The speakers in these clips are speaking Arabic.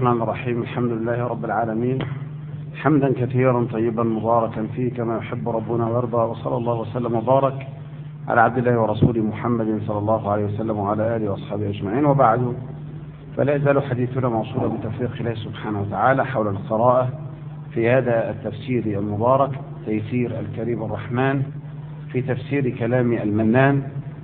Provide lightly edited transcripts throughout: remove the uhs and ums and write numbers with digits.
الرحمن الرحيم. الحمد لله رب العالمين، حمدا كثيرا طيبا مباركا فيه كما يحب ربنا ويرضى، وصلى الله وسلم وبارك على عبد الله ورسوله محمد صلى الله عليه وسلم وعلى آله وأصحابه أجمعين، وبعد، فلا يزال حديثنا موصولا بتوفيق الله سبحانه وتعالى حول القراءة في هذا التفسير المبارك، تيسير الكريم الرحمن في تفسير كلام المنان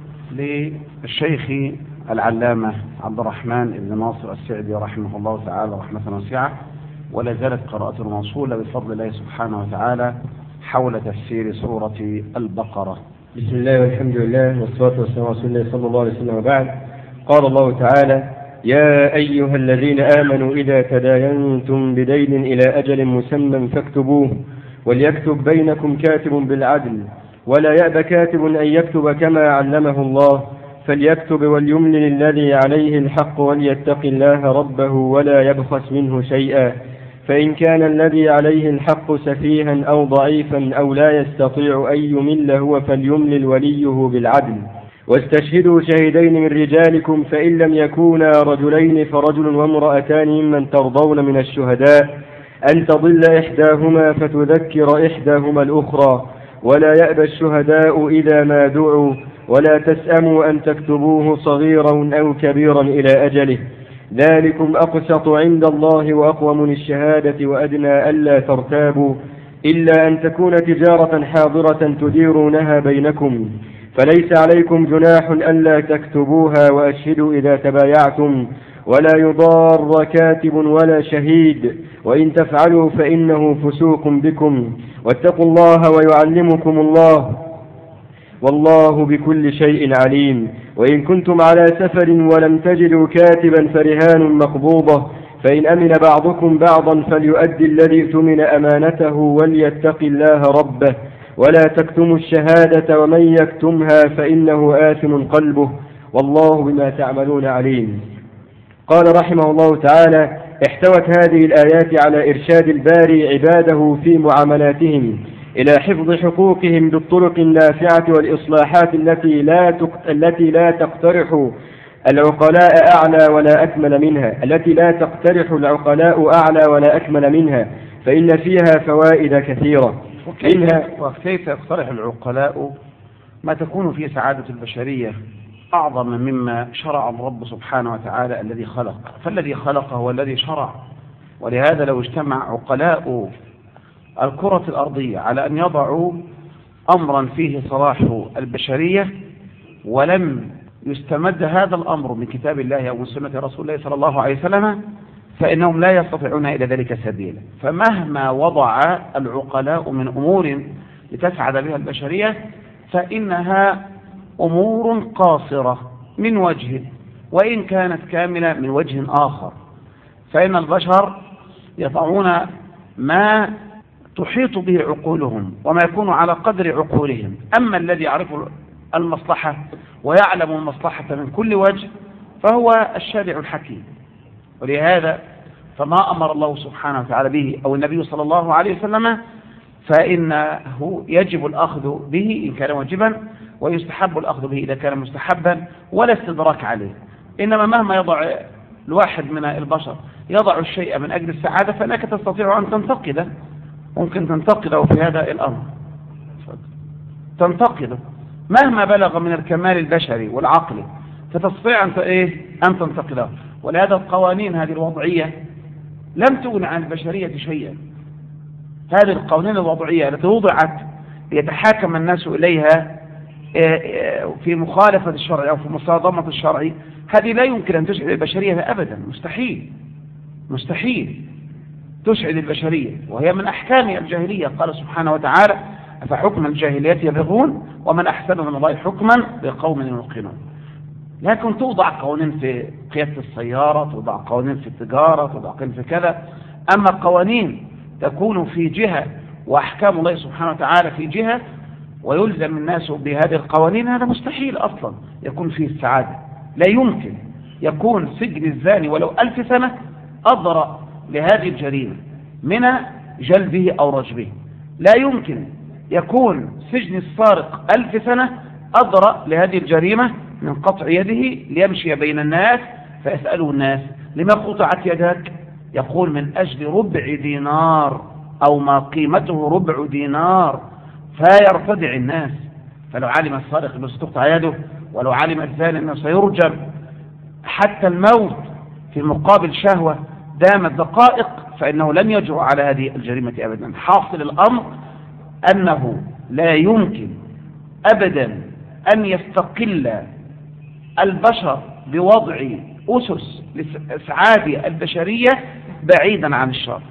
للشيخ العلامة عبد الرحمن بن ناصر السعدي رحمه الله تعالى رحمة واسعة. ولا زالت قراءته موصولة بفضل الله سبحانه وتعالى حول تفسير سورة البقرة. بسم الله والحمد لله والصلاة والسلام على رسول الله صلى الله عليه وسلم، وبعد. قال الله تعالى: يا أيها الذين آمنوا إذا تداينتم بدين إلى أجل مسمى فاكتبوه، وليكتب بينكم كاتب بالعدل، ولا يأب كاتب أن يكتب كما علمه الله، فليكتب وليملل الذي عليه الحق وليتق الله ربه ولا يبخس منه شيئا، فإن كان الذي عليه الحق سفيها أو ضعيفا أو لا يستطيع أن يمل هو فليملل وليه بالعدل، واستشهدوا شهيدين من رجالكم، فإن لم يكونا رجلين فرجل وامرأتان ممن ترضون من الشهداء أن تضل إحداهما فتذكر إحداهما الأخرى، ولا يأبى الشهداء إذا ما دعوا، ولا تسأموا أن تكتبوه صغيرا أو كبيرا إلى أجله، ذلكم أقسط عند الله وأقوم للشهادة وأدنى ألا ترتابوا، إلا أن تكون تجارة حاضرة تديرونها بينكم، فليس عليكم جناح ألا تكتبوها، وأشهدوا إذا تبايعتم، ولا يضار كاتب ولا شهيد، وإن تفعلوا فإنه فسوق بكم، واتقوا الله ويعلمكم الله، والله بكل شيء عليم. وإن كنتم على سفر ولم تجدوا كاتبا فرهان مقبوضة، فإن أمن بعضكم بعضا فليؤدي الذي اؤتمن أمانته وليتق الله ربه، ولا تكتموا الشهادة ومن يكتمها فإنه آثم قلبه، والله بما تعملون عليم. قال رحمه الله تعالى: احتوت هذه الآيات على إرشاد الباري عباده في معاملاتهم إلى حفظ حقوقهم بالطرق النافعة والإصلاحات التي لا تقترح العقلاء أعلى ولا أكمل ولا أكمل منها، فإن فيها فوائد كثيرة. وكيف يقترح العقلاء ما تكون في سعادة البشرية أعظم مما شرع الرب سبحانه وتعالى الذي خلق، فالذي خلق هو الذي شرع. ولهذا لو اجتمع عقلاء الكرة الأرضية على أن يضعوا أمرا فيه صلاح البشرية ولم يستمد هذا الأمر من كتاب الله أو من سنة رسول الله صلى الله عليه وسلم، فإنهم لا يستطيعون إلى ذلك سبيلا. فمهما وضع العقلاء من أمور لتسعد بها البشرية فإنها أمور قاصرة من وجه، وإن كانت كاملة من وجه آخر، فإن البشر يضعون ما تحيط به عقولهم وما يكون على قدر عقولهم. أما الذي يعرف المصلحة ويعلم المصلحة من كل وجه فهو الشارع الحكيم. ولهذا فما أمر الله سبحانه وتعالى به أو النبي صلى الله عليه وسلم فإنه يجب الأخذ به إن كان واجبا، ويستحب الأخذ به إذا كان مستحبا، ولا استدراك عليه. إنما مهما يضع الواحد من البشر يضع الشيء من أجل السعادة فإنك تستطيع أن تنتقده، ممكن تنتقده في هذا الأمر، تنتقده مهما بلغ من الكمال البشري والعقل، فتستطيع أن تنتقده. ولهذا القوانين هذه الوضعية لم تغن عن البشرية شيئا. هذه القوانين الوضعية التي وضعت ليتحاكم الناس إليها في مخالفة الشرع أو في مصادمة الشرع، هذه لا يمكن أن تسعد البشرية أبدا، مستحيل تسعد البشرية، وهي من أحكام الجاهلية. قال سبحانه وتعالى: أفحكم الجاهلية يبغون ومن أحسن من الله حكما لقوم يوقنون. لكن توضع قوانين في قيادة السيارة، توضع قوانين في التجارة، توضع قوانين في كذا. أما قوانين تكون في جهة وأحكام الله سبحانه وتعالى في جهة ويلزم الناس بهذه القوانين، هذا مستحيل أصلا يكون فيه السعادة. لا يمكن يكون سجن الزاني ولو 1000 سنة أضرأ لهذه الجريمة من جلبه أو رجبه. لا يمكن يكون سجن السارق 1000 سنة أضرأ لهذه الجريمة من قطع يده ليمشي بين الناس فيسأله الناس: لما قطعت يدك؟ يقول من أجل ربع دينار أو ما قيمته ربع دينار فيرتدع الناس. فلو علم السارق أنه ستقطع يده، ولو علم الزاني أنه سيرجم، حتى الموت في مقابل شهوة دامت دقائق، فإنه لن يجرؤ على هذه الجريمة أبدا. حاصل الأمر أنه لا يمكن أبدا أن يستقل البشر بوضع أسس لإسعاد البشرية بعيدا عن الشر،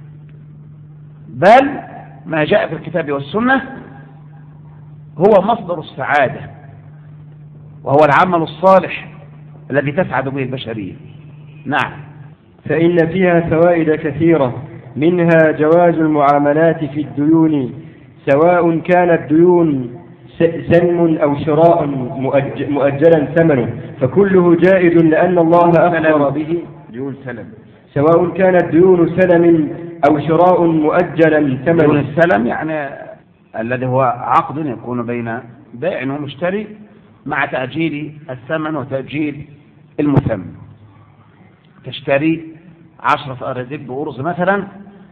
بل ما جاء في الكتاب والسنة هو مصدر السعادة، وهو العمل الصالح الذي تسعد به البشرية. نعم. فإن فيها فوائد كثيرة، منها جواز المعاملات في الديون، سواء كانت ديون سلم أو شراء مؤجلا ثمنه، فكله جائز لأن الله أخبر به. ديون سلم، سواء كانت ديون سلم أو شراء مؤجلا ثمنه. ديون السلم يعني الذي هو عقد يكون بين بائع ومشتري مع تأجيل الثمن وتأجيل المثمن. تشتري 10 أراضيك بأرز مثلا،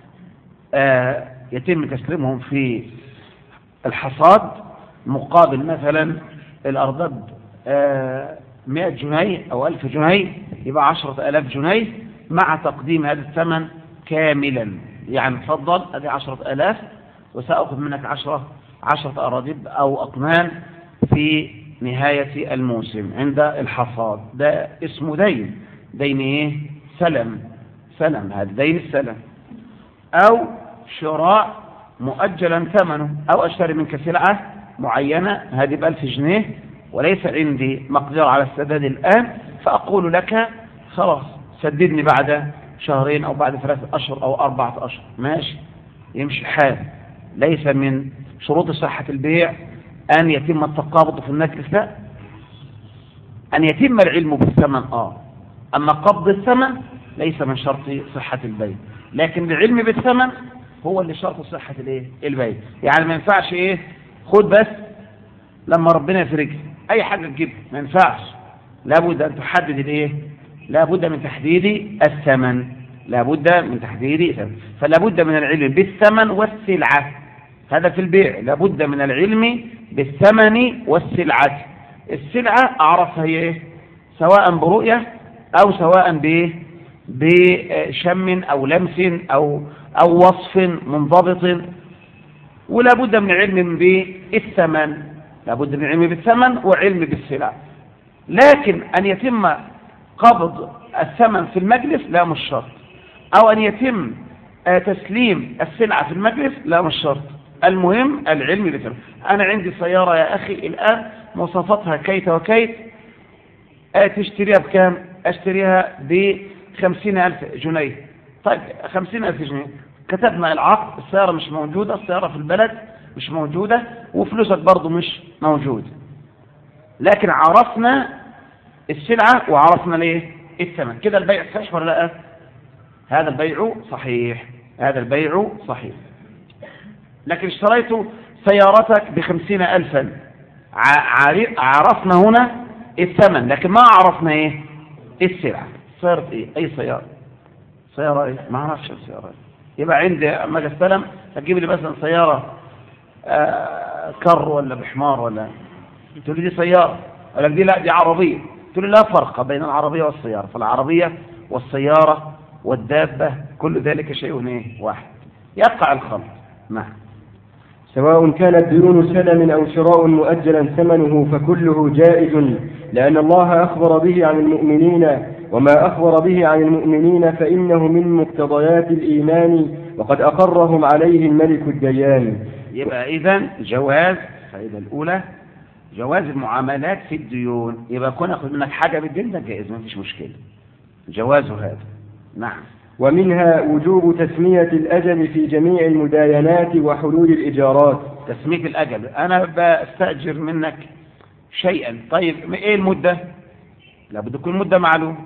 يتم تسليمهم في الحصاد مقابل مثلا الأرض 100 جنيه أو 1000 جنيه، يبقى 10,000 جنيه مع تقديم هذا الثمن كاملا. يعني تفضل هذه 10,000 وسأخذ منك 10 أراضيب أو أطنان في نهاية الموسم عند الحصاد. ده اسمه دين. دين إيه؟ سلم. هذا دين السلم. أو شراء مؤجلا ثمنه، أو أشتري منك سلعة معينة هذه ب1000 جنيه وليس عندي مقدرة على السداد الآن، فأقول لك خلاص سددني بعد شهرين أو بعد 3 أشهر أو 4 أشهر. ماشي، يمشي الحال. ليس من شروط صحة البيع أن يتم التقابض في المجلس، لا، أن يتم العلم بالثمن. أما قبض الثمن ليس من شرط صحة البيع، لكن العلم بالثمن هو اللي شرط صحة البيع. يعني ما ينفعش خد بس لما ربنا يفرج أي حاجة تجيب، ما ينفعش. لابد أن تحدد لابد من تحديد الثمن، فلابد من العلم بالثمن والسلعة. هذا في البيع، لابد من العلم بالثمن والسلعة. السلعة أعرفها هي سواء برؤية أو سواء بشم أو لمس أو وصف منضبط، ولا بد من علم بالثمن. لابد من علم بالثمن وعلم بالسلع. لكن أن يتم قبض الثمن في المجلس لا مش شرط، أو أن يتم تسليم السلعة في المجلس لا مش شرط. المهم العلم بالثمن. أنا عندي سيارة يا أخي الآن مواصفاتها كيت وكيت، تشتريها بكام؟ أشتريها ب50,000 جنيه. طيب 50,000 جنيه، كتبنا العقد، السيارة مش موجودة، السيارة في البلد مش موجودة، وفلوسك برضو مش موجود، لكن عرفنا السلعة وعرفنا الثمن. كده البيع صحيح ولا لا؟ هذا البيع صحيح. لكن اشتريت سيارتك ب50,000، عرفنا هنا الثمن لكن ما عرفنا السلعة. سيارة أي سيارة ما عرفش السيارة. يبقى عندي أما استلم تجيب لي مثلا سيارة كر ولا بحمار، ولا تقول لي دي سيارة، ولا دي لا دي عربية، تقول لي لا فرق بين العربية والسيارة، فالعربية والسيارة والدابة كل ذلك شيء واحد، يقع الخلط. نعم. سواء كانت ديون سلم أو شراء مؤجلا ثمنه فكله جائز، لأن الله أخبر به عن المؤمنين، وما أخبر به عن المؤمنين فإنه من مقتضيات الإيمان، وقد أقرهم عليه الملك الديان. يبقى إذن جواز، الفائدة الأولى جواز المعاملات في الديون. يبقى كون أخذ منك حاجة بالدين ده جائز، ما فيش مشكلة، جوازه هذا. نعم. ومنها وجوب تسمية الأجل في جميع المداينات وحلول الإجارات. تسمية الأجل، أنا بستأجر منك شيئا، طيب إيه المدة؟ لابد تكون مدة معلومة.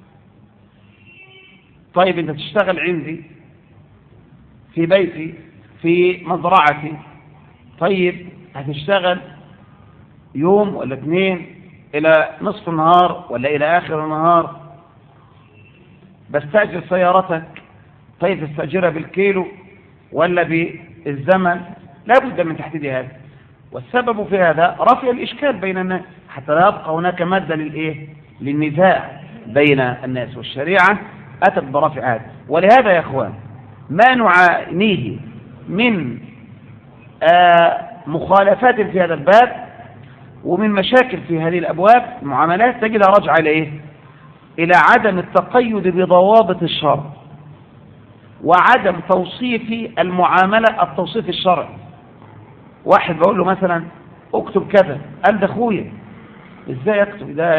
طيب أنت تشتغل عندي في بيتي في مزرعتي، طيب هتشتغل يوم ولا 2 إلى نصف النهار ولا إلى آخر النهار؟ بستأجر سيارتك، طيب تستأجرها بالكيلو ولا بالزمن؟ لا بد من تحديد هذا. والسبب في هذا رفع الإشكال بين الناس حتى لا يبقى هناك مادة للنزاع بين الناس، والشريعة أتت برفع هذا. ولهذا يا أخوان ما نعانيه من مخالفات في هذا الباب ومن مشاكل في هذه الأبواب المعاملات تجدها راجعة إلى عدم التقيد بضوابط الشرع وعدم توصيف المعاملة التوصيف الشرعي. واحد بقول له مثلا اكتب كذا، قال ده اخويا، ازاي اكتب ده؟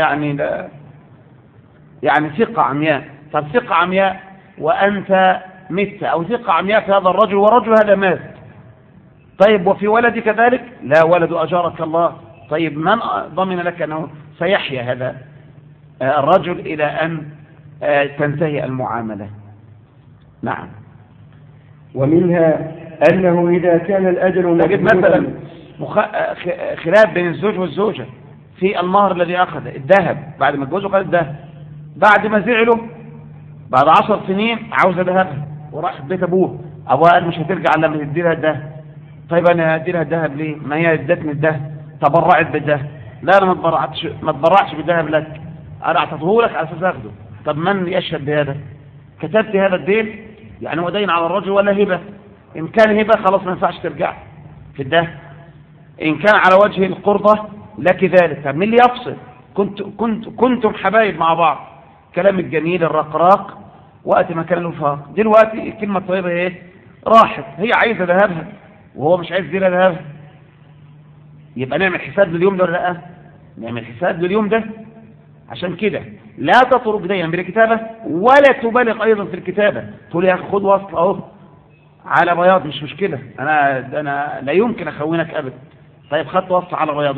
يعني ثقة عمياء. طب ثقة عمياء وانت مت، او ثقة عمياء في هذا الرجل والرجل هذا مات، طيب وفي ولدي كذلك؟ لا ولد اجارك الله. طيب من ضمن لك انه سيحيا هذا الرجل الى ان تنتهي المعاملة؟ نعم. ومنها أنه إذا كان الأجل تجد مثلا خلاف بين الزوج والزوجة في المهر الذي أخذ الذهب، بعد ما اتجوزوا قال الذهب، بعد ما زعلوا بعد 10 سنين عاوزة ذهبها وراح بيت أبوه، أبوها قال مش هترجع لما تدي لها الذهب. طيب أنا هدي لها الذهب ليه؟ ما هي ادتني الذهب، تبرعت بالذهب. لا أنا ما اتبرعش بالذهب لك، أنا أعطته لك على أساس أخذه. طب من يشهد بهذا؟ كتبت هذا الدين، يعني هو دين على الرجل ولا هبة؟ إن كان هبة خلاص ما ينفعش ترجع في الدهب، إن كان على وجه القرضة لك ذلك. طب مين اللي يفصل؟ كنتم حبايب مع بعض، كلام الجميل الرقراق وقت ما كان الوفاق. دلوقتي الكلمة الطيبة ايه؟ راحت، هي عايزة ذهبها وهو مش عايز يديلها ذهبها. يبقى نعمل حساب لليوم ده ولا لا؟ نعمل حساب لليوم ده. عشان كده لا تطرق دينا بالكتابة ولا تبالغ أيضا في الكتابة، تقول يا أخي خد وصل أهو على بياض مش مشكلة، أنا لا يمكن أخونك أبدا. طيب خدت وصل على بياض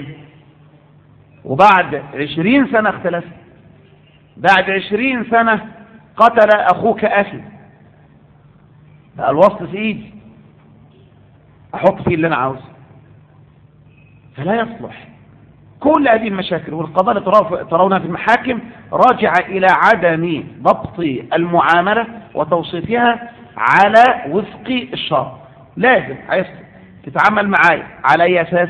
وبعد 20 سنة اختلف، بعد 20 سنة قتل أخوك أخي، بقى الوصل في إيدي أحط فيه اللي أنا عاوزه، فلا يصلح. كل هذه المشاكل والقضايا اللي ترونها في المحاكم راجعة إلى عدم ضبط المعاملة وتوصيفها على وفق الشرع. لازم عايز تتعامل معاي على أي أساس؟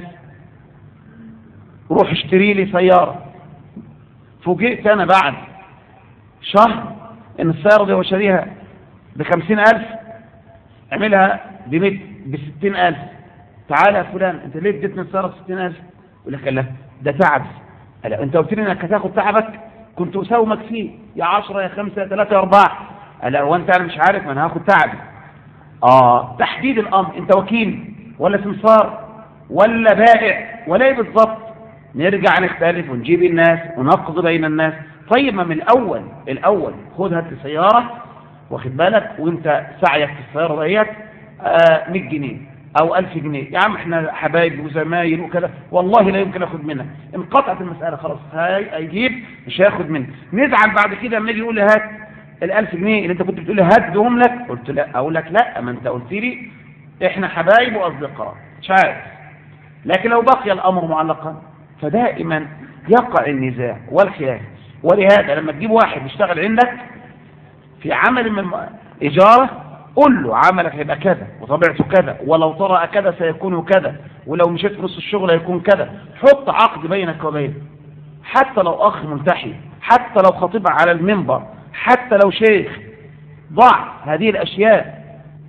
روح اشتري لي سيارة، فوجئت أنا بعد شهر إن السيارة دي وشاريها ب50,000، اعملها ب60,000. تعالى يا فلان أنت ليه اديتني السيارة ب60,000؟ يقول لك لا ده تعب. لا انت قلت لي انك هتاخد تعبك، كنت اساومك فيه يا 10 يا 5 يا 3 يا 4. لا هو انت انا مش عارف، ما انا هاخد تعبي. تحديد الامر، انت وكيل ولا سمسار ولا بائع ولا ايه بالظبط؟ نرجع نختلف ونجيب الناس ونقضي بين الناس. طيب ما من الاول خد هات سياره واخد بالك، وانت سعيك في السياره ديت 100 جنيه او 1000 جنيه، يا عم احنا حبايب وزمايل وكذا، والله لا يمكن اخد منها. انقطعت المسألة خلاص، هيجيب مش هياخد منها. نزعل بعد كده لما يجي يقول لي هات ال1000 جنيه اللي انت كنت بتقول لي هاتهم لك، قلت لا، اقول لك لا، ما انت قلت لي احنا حبايب واصدقاء مش عارف. لكن لو بقي الامر معلقا فدائما يقع النزاع والخلاف. ولهذا لما تجيب واحد يشتغل عندك في عمل من إجارة، قل له عملك هيبقى كذا وطبيعته كذا، ولو طرأ كذا سيكون كذا، ولو مشيت في نص الشغل هيكون كذا. حط عقد بينك وبينه، حتى لو أخ ملتحي، حتى لو خطيب على المنبر، حتى لو شيخ، ضع هذه الأشياء.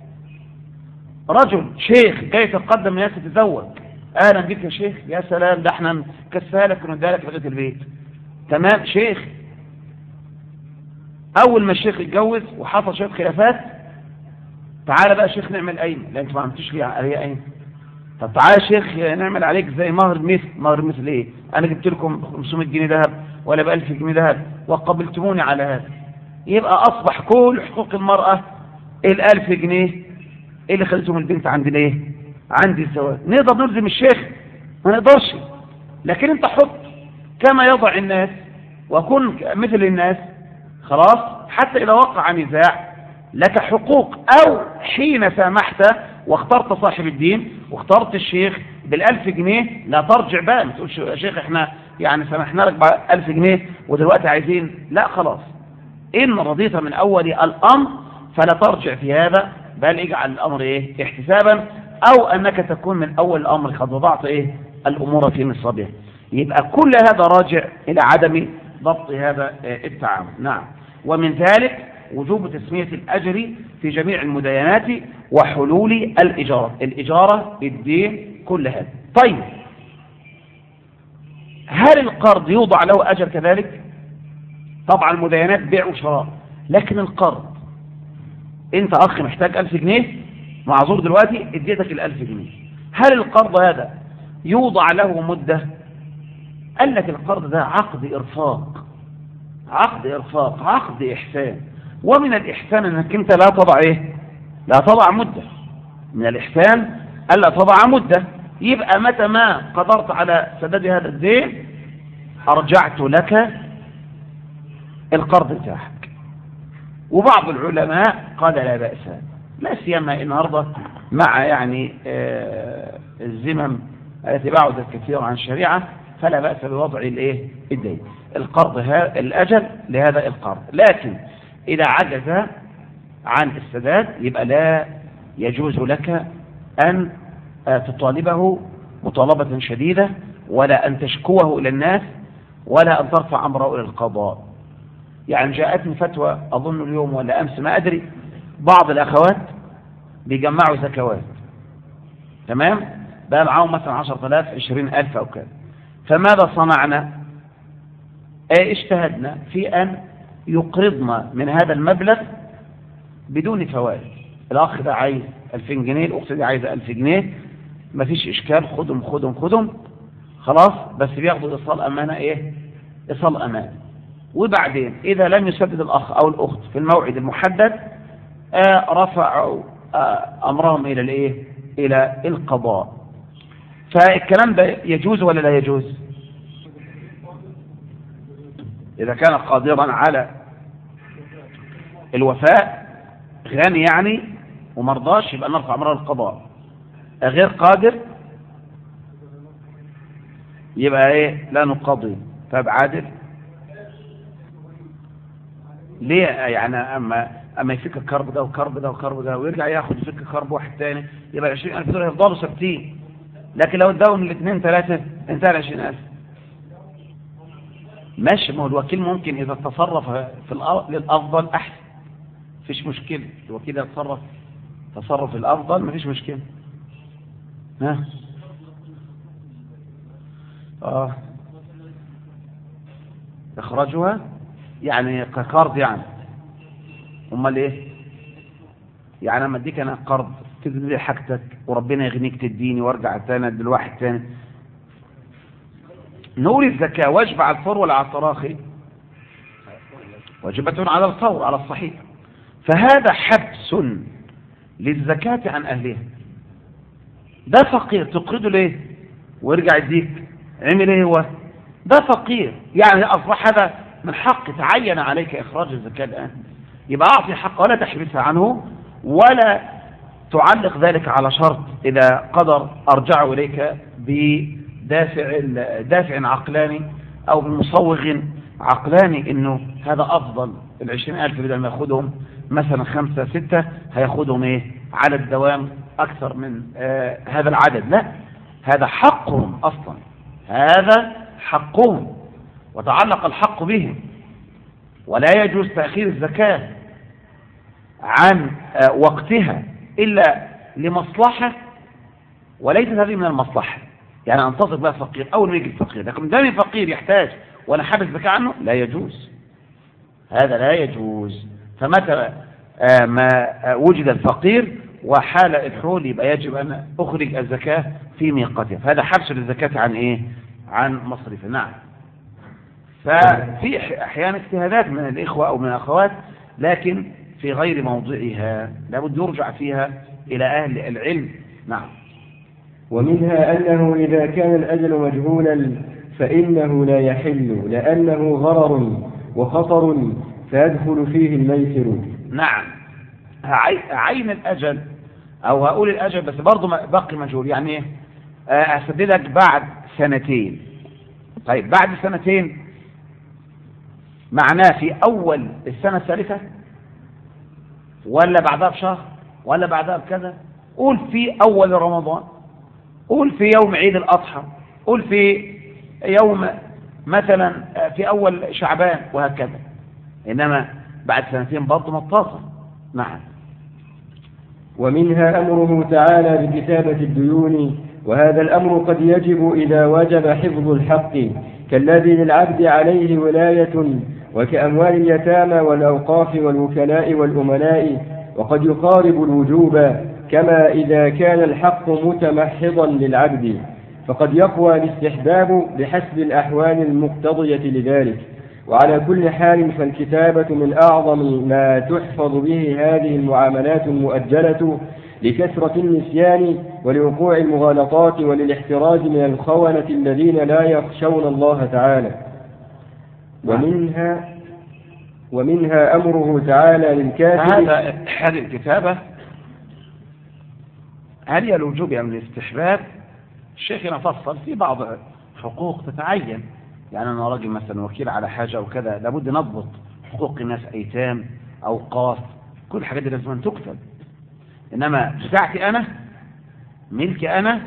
رجل شيخ جاي يتقدم الناس تتزوج، أهلا بك يا شيخ، يا سلام ده احنا نكسالك وندالك لغاية البيت، تمام شيخ. أول ما الشيخ يتجوز وحصل شوية خلافات، تعالى بقى شيخ نعمل قايمة. لا انت ما عملتش لي عليها قايمة. طب تعالى يا شيخ نعمل عليك زي مهر مثل ايه؟ انا جبت لكم 500 جنيه ذهب ولا ب 1000 جنيه ذهب وقبلتموني على هذا. يبقى اصبح كل حقوق المرأة ال1000 جنيه اللي خلتهم البنت عندي ليه؟ عندي الزواج. نقدر نلزم الشيخ؟ ما نقدرش. لكن انت حط كما يضع الناس وكن مثل الناس، خلاص. حتى اذا وقع نزاع لك حقوق، او حين سامحت واخترت صاحب الدين واخترت الشيخ بال1000 جنيه، لا ترجع بقى ما تقولش يا شيخ احنا يعني سامحنا لك ب1000 جنيه ودلوقتي عايزين، لا خلاص إن رضيت من أول الأمر فلا ترجع في هذا، بل اجعل الأمر إيه؟ احتسابا، أو أنك تكون من أول الأمر قد وضعت إيه؟ الأمور في نصابها. يبقى كل هذا راجع إلى عدم ضبط هذا التعامل. نعم. ومن ذلك وجوب تسمية الأجر في جميع المداينات وحلول الإجارة الدين كل هذا. طيب، هل القرض يوضع له أجر كذلك؟ طبعا المداينات بيع وشراء، لكن القرض انت اخ محتاج 1000 جنيه معذور دلوقتي، اديتك ال1000 جنيه، هل القرض هذا يوضع له مدة؟ قال لك القرض ده عقد إرفاق، عقد إحسان، ومن الإحسان أنك أنت لا تضع إيه؟ لا تضع مدة. من الإحسان ألا تضع مدة. يبقى متى ما قدرت على سداد هذا الدين أرجعت لك القرض بتاعك. وبعض العلماء قال لا بأس، لا سيما النهارده مع يعني الزمم التي بعدت كثيرا عن الشريعة، فلا بأس بوضع الايه؟ الدين، القرض الأجل لهذا القرض. لكن إذا عجز عن السداد يبقى لا يجوز لك أن تطالبه مطالبة شديدة، ولا أن تشكوه إلى الناس، ولا أن ترفع أمره إلى القضاء. يعني جاءتني فتوى أظن اليوم ولا أمس ما أدري، بعض الأخوات بيجمعوا زكوات، تمام، بقى معاهم مثلا 10,000 20,000 أو كذا. فماذا صنعنا؟ اجتهدنا في أن يقرضنا من هذا المبلغ بدون فوائد. الأخ ده عايز 2000 جنيه، الأخت دي عايزة 1000 جنيه، مفيش إشكال، خدهم خلاص، بس بياخدوا إيصال أمانة إيه؟ إيصال أمانة. وبعدين إذا لم يسدد الأخ أو الأخت في الموعد المحدد رفعوا أمرهم إلى الإيه؟ إلى القضاء. فالكلام ده يجوز ولا لا يجوز؟ إذا كان قادرا على الوفاء، غني يعني ومرضاش، يبقى نرفع أمره القضاء. غير قادر يبقى إيه؟ لا نقضي. طيب عادل ليه؟ يعني أما يفك الكرب ده وكرب ده وكرب ده ويرجع ياخد يفك كرب واحد تاني، يبقى 20,000 دول يفضلوا ثابتين. لكن لو اداهم الاثنين ثلاثة انتهى 20,000. ماشي، ما هو الوكيل ممكن إذا تصرف للأفضل أحسن، مفيش مشكلة. الوكيل يتصرف تصرف الأفضل مفيش مشكلة. ها إخراجها يعني كقرض يعني. امال ايه؟ يعني اما اديك انا قرض تجيب لي حاجتك وربنا يغنيك تديني وارجع تاني ادي لواحد تاني. نقول الزكاة واجب على الفور ولا على التراخي؟ واجبة على الفور على الصحيح. فهذا حبس للزكاة عن أهلها. ده فقير تقرضه ليه ويرجع يديك؟ عمل ايه هو؟ ده فقير، يعني أصبح هذا من حق تعين عليك إخراج الزكاة الآن. يبقى أعطي حق ولا تحبسها عنه، ولا تعلق ذلك على شرط إذا قدر أرجعه إليك بدافع عقلاني أو بمصوغ عقلاني إنه هذا أفضل. 20,000 بدل ما يأخذهم مثلا 5 6 هيأخذهم إيه على الدوام أكثر من هذا العدد. لا، هذا حقهم أصلا، هذا حقهم وتعلق الحق بهم. ولا يجوز تأخير الزكاة عن وقتها إلا لمصلحة، وليست هذه من المصلحة. يعني أنتظر بقى فقير أول ما يجي الفقير، لكن دام فقير يحتاج وأنا حابس زكاة عنه، لا يجوز، هذا لا يجوز. فمتى ما وجد الفقير وحال الحول يبقى يجب أن أخرج الزكاة في ميقاتها. فهذا حبس للزكاة عن إيه؟ عن مصرفه. نعم. ففي أحيانا اجتهادات من الإخوة أو من الأخوات، لكن في غير موضعها، لابد يرجع فيها إلى أهل العلم. نعم. ومنها أنه إذا كان الأجل مجهولا فإنه لا يحل، لأنه غرر وخطر فيدخل فيه الميسر. نعم، عين الأجل أو هقول الأجل بس برضو باقي مجهول. يعني أسددك بعد 2 سنين. طيب بعد 2 سنين معناه في أول السنة الثالثة ولا بعدها بشهر ولا بعدها بكذا؟ قول في أول رمضان، قول في يوم عيد الأضحى، قول في يوم مثلا في أول شعبان وهكذا. إنما بعد سنتين برضه ما اتصل. نعم. ومنها أمره تعالى بكتابة الديون، وهذا الأمر قد يجب إذا وجب حفظ الحق، كالذي للعبد عليه ولاية، وكأموال اليتامى والأوقاف والوكلاء والأمناء، وقد يقارب الوجوب، كما إذا كان الحق متمحضا للعبد فقد يقوى الاستحباب بحسب الأحوال المقتضية لذلك. وعلى كل حال فالكتابة من أعظم ما تحفظ به هذه المعاملات المؤجلة لكثرة النسيان ولوقوع المغالطات وللاحتراز من الخونة الذين لا يخشون الله تعالى. ومنها أمره تعالى للكاتب. هذه الكتابة هل هي الوجوب أم الاستحباب؟ الشيخ نفصل في بعض حقوق تتعين، يعني أنا راجل مثلا وكيل على حاجة أو كذا لابد نضبط حقوق الناس، أيتام أوقاف، كل الحاجات دي لازم تكتب. إنما بتاعتي أنا ملكي أنا،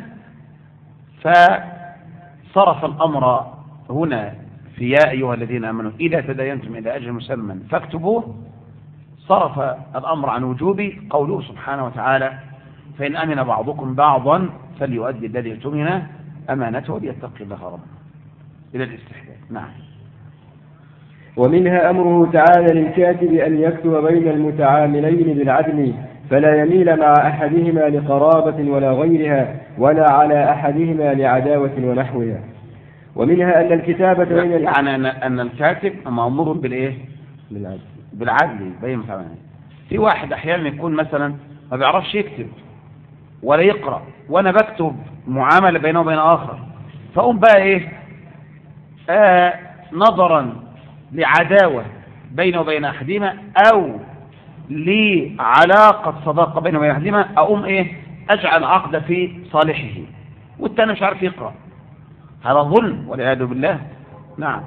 فصرف الأمر هنا في يا أيها الذين آمنوا إذا تداينتم إلى أجل مسمى فاكتبوه، صرف الأمر عن وجوبي قوله سبحانه وتعالى فإن أمن بعضكم بعضا فليؤدي الذي اؤتمن أمانته وليتقي الله ربه، إلى الاستحباب. نعم. ومنها أمره تعالى للكاتب أن يكتب بين المتعاملين بالعدل، فلا يميل مع أحدهما لقرابة ولا غيرها، ولا على أحدهما لعداوة ونحوها. ومنها أن الكتابة بين يعني أن الكاتب مأمور بالإيه؟ بالعدل بين المتعاملين. في واحد أحيانا يكون مثلا ما بيعرفش يكتب ولا يقرأ، وأنا بكتب معاملة بينه وبين آخر، فأقوم بقى إيه؟ نظرا لعداوة بينه وبين أحدهما أو لعلاقة صداقة بينه وبين أحدهما، أقوم إيه؟ أجعل عقد في صالحه والتاني مش عارف يقرأ. هذا ظلم والعياذ بالله. نعم.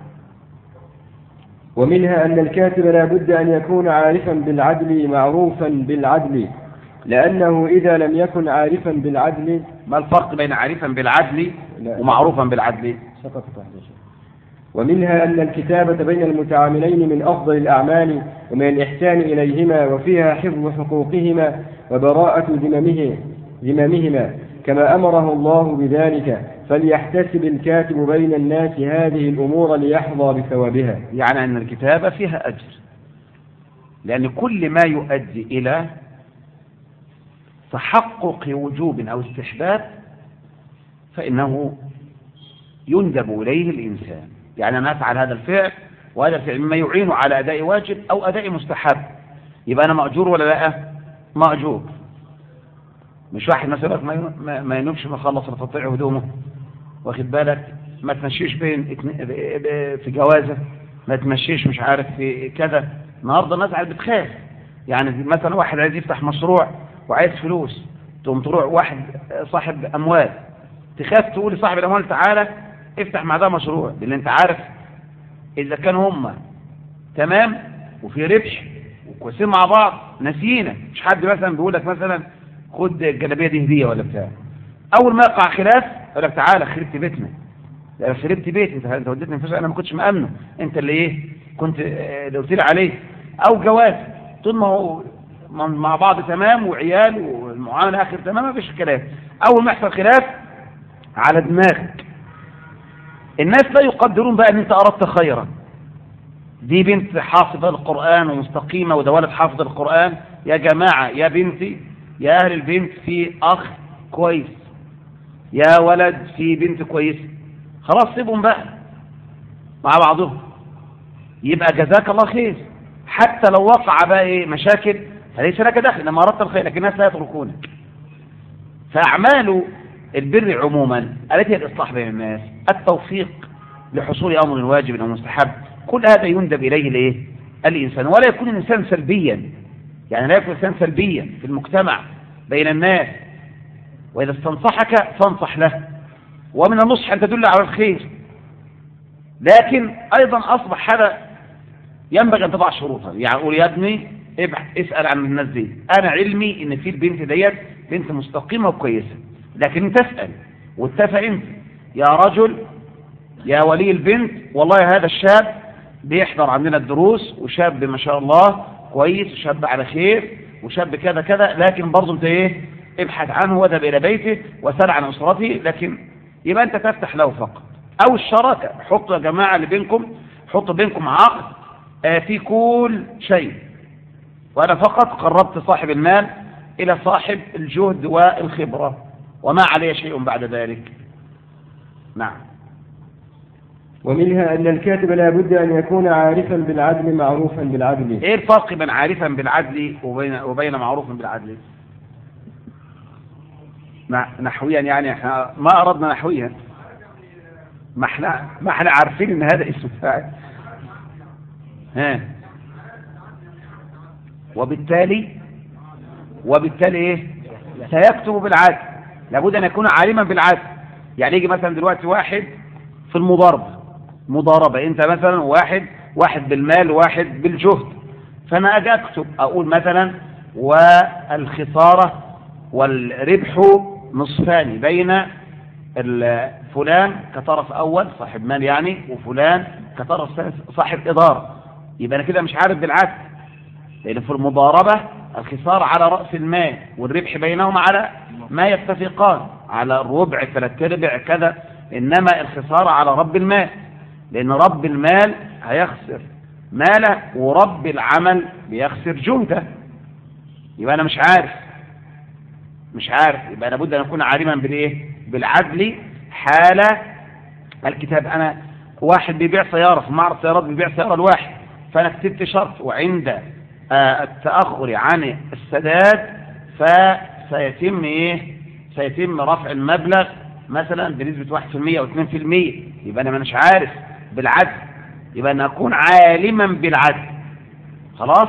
ومنها أن الكاتب لا بد أن يكون عارفا بالعدل معروفا بالعدل، لأنه إذا لم يكن عارفا بالعدل. ما الفرق بين عارفا بالعدل ومعروفا بالعدل؟ ومنها أن الكتابة بين المتعاملين من أفضل الأعمال ومن الإحسان إليهما، وفيها حفظ حقوقهما وبراءة ذممهما كما أمره الله بذلك، فليحتسب الكاتب بين الناس هذه الأمور ليحظى بثوابها. يعني أن الكتابة فيها أجر، لأن كل ما يؤدي إلى تحقق وجوب أو استحباب فإنه يندب إليه الإنسان. يعني أنا أفعل هذا الفعل وهذا الفعل مما يعين على أداء واجب أو أداء مستحب، يبقى أنا مأجور ولا لا؟ مأجور. مش واحد مثلا ما ينوبش مخلص لتطيع هدومه، واخد بالك، ما تمشيش في جوازة، ما تمشيش مش عارف في كذا. النهارده الناس عاد بتخاف، يعني مثلا واحد عايز يفتح مشروع وعايز فلوس، تقوم تروح واحد صاحب أموال تخاف تقول لصاحب الأموال تعالى افتح مع ده مشروع، لأن أنت عارف إذا كانوا هم تمام وفي ربح وكويسين مع بعض نسينا، مش حد مثلا بيقول لك مثلا خد الجلابيه دي هديه ولا بتاع، اول ما يقع خلاف يقول لك تعالى خربت بيتنا، لا خربت بيتي، انت وديتني فلوس انا ما كنتش مامنه، انت اللي ايه كنت اللي قلت لي عليه. او جواز طول ما هو مع بعض تمام وعيال والمعامله اخر تمام ما فيش خلاف، اول ما يحصل خلاف على دماغك. الناس لا يقدرون بقى ان انت اردت خيرا، دي بنت حافظه القران ومستقيمه وده ولد حافظ القران، يا جماعه يا بنتي يا أهل البنت في أخ كويس، يا ولد في بنت كويسة، خلاص سيبهم بقى مع بعضهم، يبقى جزاك الله خير. حتى لو وقع بقى إيه مشاكل فليس لك دخل، لما أردت الخير، لكن الناس لا يتركونك. فأعمال البر عموما التي هي الإصلاح بين الناس، التوفيق لحصول أمر واجب أو مستحب، كل هذا يندب إليه الإنسان، ولا يكون الإنسان سلبيا، يعني لا يكون الإنسان سلبيا في المجتمع بين الناس. وإذا استنصحك فانصح له، ومن النصح أن تدل على الخير. لكن أيضا أصبح هذا ينبغي أن تضع شروطا. يعني قول يا ابني اسأل عن الناس دي، أنا علمي إن في البنت ديت بنت مستقيمة وكويسة، لكن تسأل واتفق أنت يا رجل يا ولي البنت، والله هذا الشاب بيحضر عندنا الدروس وشاب ما شاء الله كويس وشاب على خير وشاب كذا كذا، لكن برضه انت ايه ابحث عنه واذهب الى بيته وسال عن اسرته، لكن يبقى انت تفتح له فقط. او الشراكه، حطوا يا جماعه اللي بينكم، حطوا بينكم عقد في كل شيء، وانا فقط قربت صاحب المال الى صاحب الجهد والخبره وما عليه شيء بعد ذلك. نعم. ومنها أن الكاتب لا بد أن يكون عارفا بالعدل معروفا بالعدل. ايه الفرق بين عارفا بالعدل وبين معروفا بالعدل؟ نحويا يعني احنا ما أردنا نحويا، ما احنا عارفين ان هذا اسم فاعل. وبالتالي ايه سيكتب بالعدل، لابد ان يكون عالما بالعدل. يعني يجي مثلا دلوقتي واحد في مضاربة، انت مثلا واحد بالمال واحد بالجهد، فانا اجي اكتب اقول مثلا والخسارة والربح نصفان بين فلان كطرف اول صاحب مال يعني، وفلان كطرف ثالث صاحب ادارة. يبقى انا كده مش عارف بالعدل، لان في المضاربة الخسارة على رأس المال والربح بينهما على ما يتفقان على الربع 3/4 كذا، انما الخسارة على رب المال، لأن رب المال هيخسر ماله ورب العمل بيخسر جهده. يبقى أنا مش عارف، يبقى لابد أن أكون عالما بالإيه؟ بالعدل حال الكتاب. أنا واحد بيبيع سيارة في معرض سيارات، بيبيع سيارة لواحد، فأنا كتبت شرط وعند التأخر عن السداد فسيتم إيه؟ سيتم رفع المبلغ مثلا بنسبة 1% أو 2%. يبقى أنا مش عارف بالعدل، يبقى أن أكون عالما بالعدل. خلاص.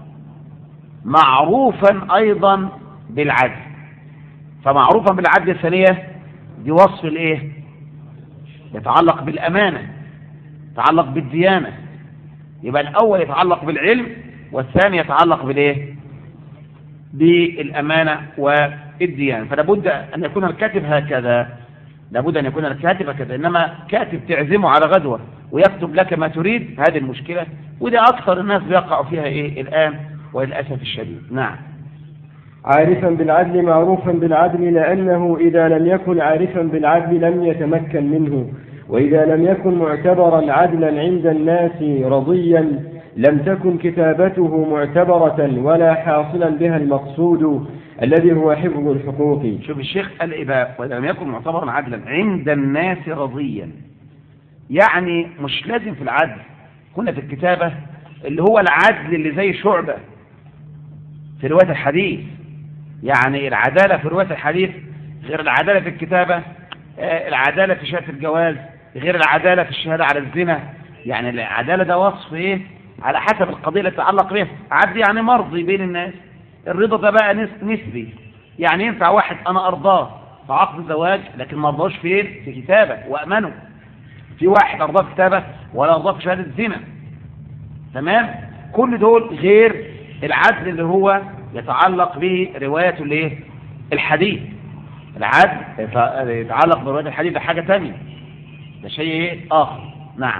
معروفا أيضا بالعدل، فمعروفا بالعدل الثانية دي وصف الإيه؟ يتعلق بالأمانة، يتعلق بالديانة. يبقى الأول يتعلق بالعلم والثاني يتعلق بالإيه؟ بالأمانة والديانة. فلابد أن يكون الكاتب هكذا، لابد أن يكون الكاتب هكذا. إنما كاتب تعزمه على غدوة ويكتب لك ما تريد، هذه المشكلة، وده أكثر الناس بيقعوا فيها إيه الآن وللأسف الشديد. نعم. عارفا بالعدل معروفا بالعدل، لأنه إذا لم يكن عارفا بالعدل لم يتمكن منه، وإذا لم يكن معتبرا عدلا عند الناس رضيا لم تكن كتابته معتبرة ولا حاصلا بها المقصود الذي هو حفظ الحقوق. شوف الشيخ قال إيه بقى؟ وإذا لم يكن معتبرا عدلا عند الناس رضيا، يعني مش لازم في العدل كنا في الكتابة اللي هو العدل اللي زي شعبة في رواية الحديث. يعني العدالة في رواية الحديث غير العدالة في الكتابة، العدالة في شهادة الجواز غير العدالة في الشهادة على الزنا. يعني العدالة ده وصف إيه؟ على حسب القضية اللي تتعلق بها. عدل يعني مرضي بين الناس، الرضا ده بقى نسبي، يعني ينفع واحد أنا أرضاه في عقد الزواج لكن ما أرضاش فين؟ في كتابة وأمنه. في واحد أرضاه في كتابة ولا أرضاه في شهادة الزنا. تمام؟ كل دول غير العدل اللي هو يتعلق به رواية الايه؟ الحديث. العدل يتعلق برواية الحديث ده حاجة تانية، ده شيء آخر. نعم.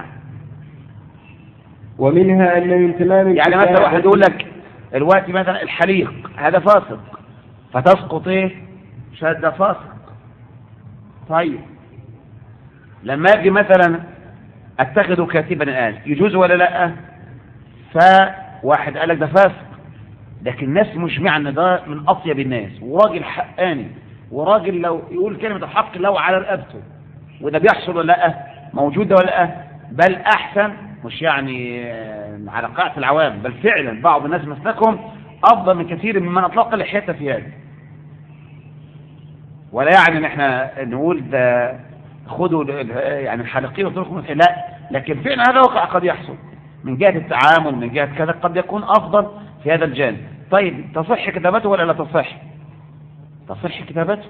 ومنها أن من تمام يعني مثلا واحد يقول لك الوقت مثلا الحليق هذا فاسق، فتسقط ايه؟ شهادة فاسق. طيب لما اجي مثلا اتخذه كاتبا الآن يجوز ولا لا؟ فواحد قال لك ده فاسق، لكن الناس مجمعة ان ده من اطيب الناس وراجل حقاني وراجل لو يقول كلمة الحق لو على رقبته، وده بيحصل ولا لا؟ موجود ده ولا لا؟ بل احسن، مش يعني على قاعة العوام، بل فعلا بعض الناس مسلكهم افضل من كثير ممن اطلق لحيته في هذا. ولا يعني ان احنا نقول ده خدوا يعني الحلقين وتركوا، لا، لكن فعلا هذا واقع قد يحصل من جهة التعامل، من جهة كذا قد يكون افضل في هذا الجانب. طيب تصح كتابته ولا لا تصح؟ تصح كتابته.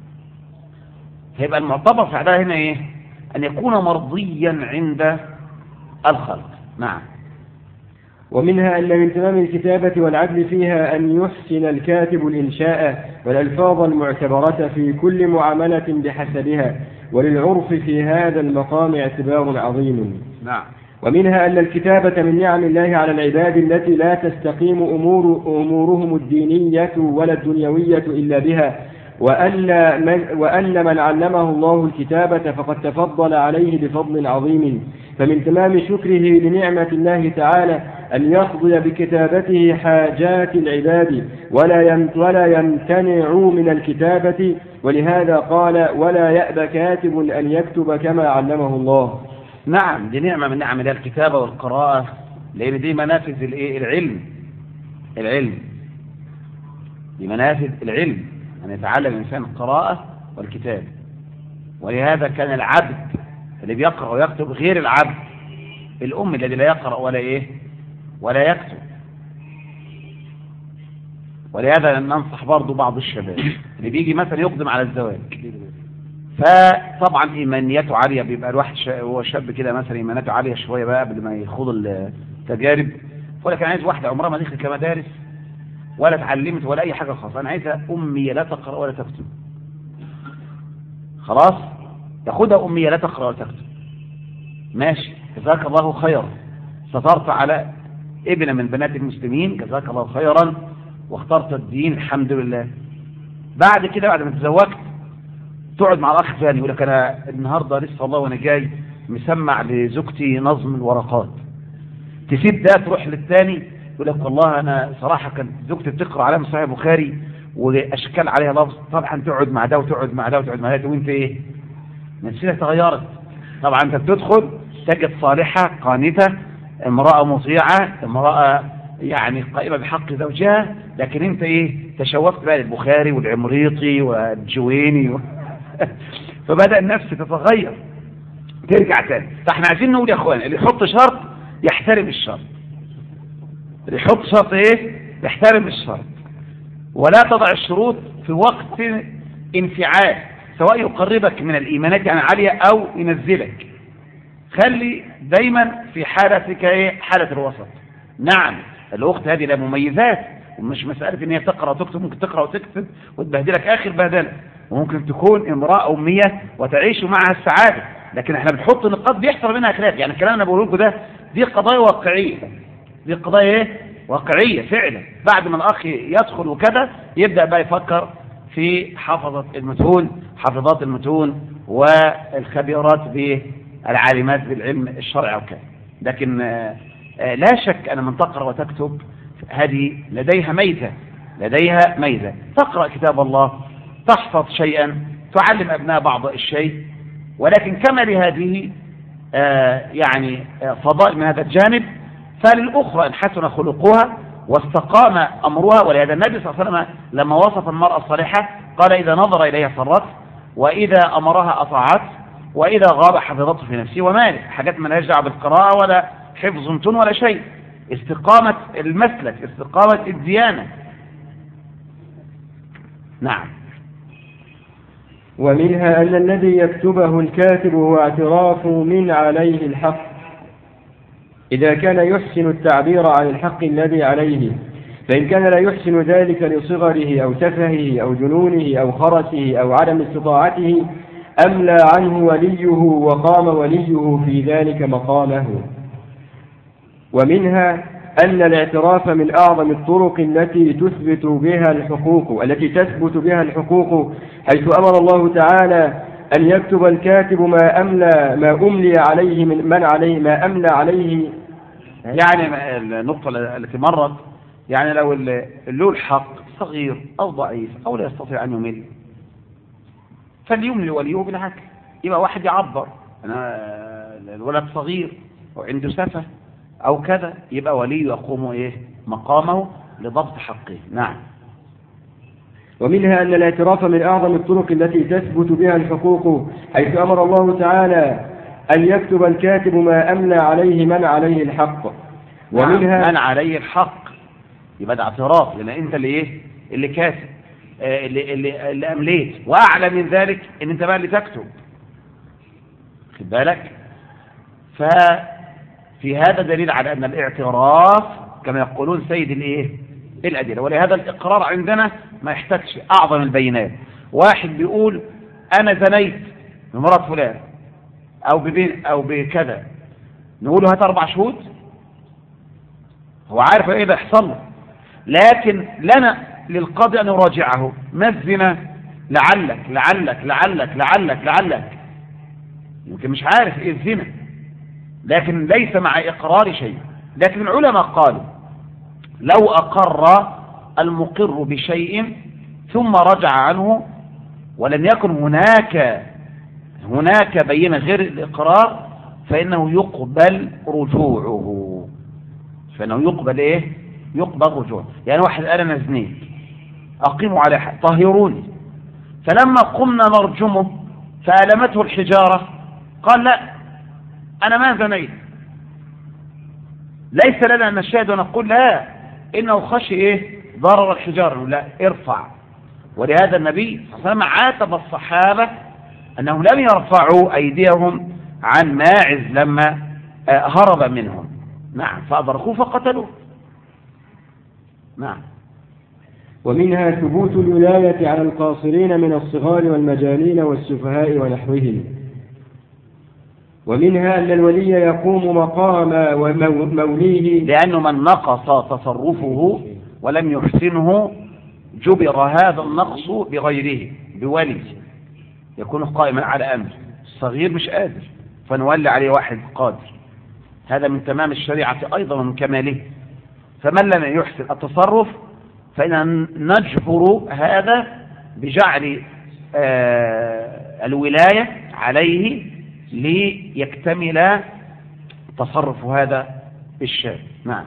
فيبقى المعتبر في عدالة هنا ايه؟ ان يكون مرضيا عند الخلق. نعم. ومنها أن من تمام الكتابة والعدل فيها أن يحسن الكاتب الإنشاء والألفاظ المعتبرة في كل معاملة بحسبها، وللعرف في هذا المقام اعتبار عظيم. نعم. ومنها أن الكتابة من نعم الله على العباد التي لا تستقيم أمورهم الدينية ولا الدنيوية إلا بها، وأن من علمه الله الكتابة فقد تفضل عليه بفضل عظيم. فمن تمام شكره لنعمة الله تعالى أن يقضي بكتابته حاجات العباد ولا يمتنع من الكتابة، ولهذا قال: ولا يأبى كاتب أن يكتب كما علمه الله. نعم، دي نعمة من نعم الله الكتابة والقراءة، لأن دي منافذ العلم دي منافذ العلم، أن يتعلم الإنسان القراءة والكتاب. ولهذا كان العبد اللي بيقرأ ويكتب غير العبد الأم الذي لا يقرأ ولا يكتب. ولهذا ننصح برضو بعض الشباب اللي بيجي مثلا يقدم على الزواج، فطبعا إيمانياته عالية، بيبقى الواحد هو شاب كده مثلا إيمانياته عالية شوية بقى قبل ما يخوض التجارب، ولكن عايز واحدة عمرها ما دخلت كمدارس ولا اتعلمت ولا أي حاجة خاصة، أنا عايزها أمية لا تقرأ ولا تكتب. خلاص ياخدها أمية لا تقرأ ولا تكتب، ماشي، جزاك الله خيرا، سترت على ابن من بنات المسلمين، جزاك الله خيرا، واخترت الدين، الحمد لله. بعد كده بعد ما تزوجت تقعد مع الأخ ثاني يقول لك: أنا النهاردة لسه والله وأنا جاي مسمع لزوجتي نظم الورقات. تسيب ده تروح للثاني يقول لك: والله أنا صراحة كانت زوجتي بتقرأ عليها صحيح البخاري وأشكال عليها لفظ. طبعا تقعد مع ده وتقعد مع ده وتقعد مع ده، وأنت إيه؟ نفسيتك تغيرت. طبعا أنت بتدخل تجد صالحة قانتة، امرأة مطيعة، امرأة يعني قائمة بحق زوجها، لكن أنت إيه؟ تشوفت بقى البخاري والعمريطي والجويني فبدأ النفس تتغير، ترجع تاني. فاحنا عايزين نقول يا اخوان، اللي يحط شرط يحترم الشرط، اللي يحط شرط ايه؟ يحترم الشرط، ولا تضع الشروط في وقت انفعال، سواء يقربك من الايمانات يعني عالية او ينزلك. خلي دايما في حالتك ايه؟ حالة الوسط. نعم الاخت هذه لها مميزات، ومش مسألة ان هي تقرأ وتكتب، ممكن تقرأ وتكتب وتبهدلك اخر بهدلة، وممكن تكون امرأة أمية وتعيش معها السعادة، لكن احنا بنحط نقاط بيحصل منها خلاف. يعني الكلام انا بقوله لكم دي قضايا واقعية، دي قضايا ايه؟ واقعية فعلا. بعد ما الاخ يدخل وكذا يبدأ بقى يفكر في حافظة المتون، حافظات المتون والخبيرات بالعالمات بالعلم الشرعي وكذا. لكن لا شك أن من تقرأ وتكتب هذه لديها ميزة، تقرأ كتاب الله، تحفظ شيئا، تعلم أبناء بعض الشيء، ولكن كما لهذه يعني فضائل من هذا الجانب، فللأخرى إن حسن خلقها واستقام أمرها. ولهذا النبي صلى الله عليه وسلم لما وصف المرأة الصالحة قال: إذا نظر إليها سرت، وإذا أمرها أطاعت، وإذا غاب حفظته في نفسه وماله. حاجات ما لهاش دعوة بالقراءة ولا حفظ تون ولا شيء، استقامة المسلك، استقامة الديانة. نعم. ومنها أن الذي يكتبه الكاتب هو اعتراف من عليه الحق، إذا كان يحسن التعبير عن الحق الذي عليه، فإن كان لا يحسن ذلك لصغره أو تفهه أو جنونه أو خرسه أو عدم استطاعته أملى عنه وليه وقام وليه في ذلك مقامه. ومنها أن الاعتراف من أعظم الطرق التي تثبت بها الحقوق، حيث أمر الله تعالى أن يكتب الكاتب ما أملي عليه ما أملى عليه. يعني النقطة التي مرت، يعني لو له الحق صغير أو ضعيف أو لا يستطيع أن يمل، فليملي وليه بالعكس. يبقى واحد يعبر، أنا الولد صغير وعنده سفة أو كذا، يبقى ولي يقوم مقامه لضبط حقه. نعم. ومنها أن الاعتراف من أعظم الطرق التي تثبت بها الحقوق، حيث أمر الله تعالى أن يكتب الكاتب ما أملى عليه من عليه الحق. ومنها من عليه الحق، يبقى ده اعتراف، لأن أنت اللي كاتب، اللي أمليت، وأعلى من ذلك أن أنت بقى اللي تكتب. خد بالك. في هذا دليل على أن الاعتراف كما يقولون سيد الأدلة. ولهذا الإقرار عندنا ما يحتاجش أعظم البينات. واحد بيقول أنا زنيت بمرات فلان أو بكذا، نقول له هات 4 شهود، هو عارف إيه ده يحصل له، لكن لنا للقاضي أن يراجعه. ما الزنا؟ لعلك لعلك لعلك لعلك لعلك، يمكن مش عارف إيه الزنا، لكن ليس مع إقرار شيء. لكن العلماء قالوا لو أقر المقر بشيء ثم رجع عنه ولم يكن هناك بينة غير الإقرار فإنه يقبل رجوعه. يقبل رجوعه. يعني واحد قال أنا زنيت، أقيموا على حد طهروني، فلما قمنا نرجمه فألمته الحجارة قال لا أنا ما زنيت، ليس لنا أن نشهد ونقول لا إنه خشي ضرر الحجارة، لا ارفع. ولهذا النبي صلى الله عليه وسلم عاتب الصحابة أنهم لم يرفعوا أيديهم عن ماعز لما هرب منهم. نعم، فأدركوه فقتلوه. نعم. ومنها ثبوت الولاية على القاصرين من الصغار والمجانين والسفهاء ونحوهم. ومنها أن الولي يقوم مقام موليه، لأنه من نقص تصرفه ولم يحسنه جبر هذا النقص بغيره، بولي يكون قائما على أمر. الصغير مش قادر فنولي عليه واحد قادر، هذا من تمام الشريعة أيضا ومن كماله. فمن لم يحسن التصرف فإن نجبر هذا بجعل الولاية عليه ليكتمل تصرف هذا الشاب. نعم.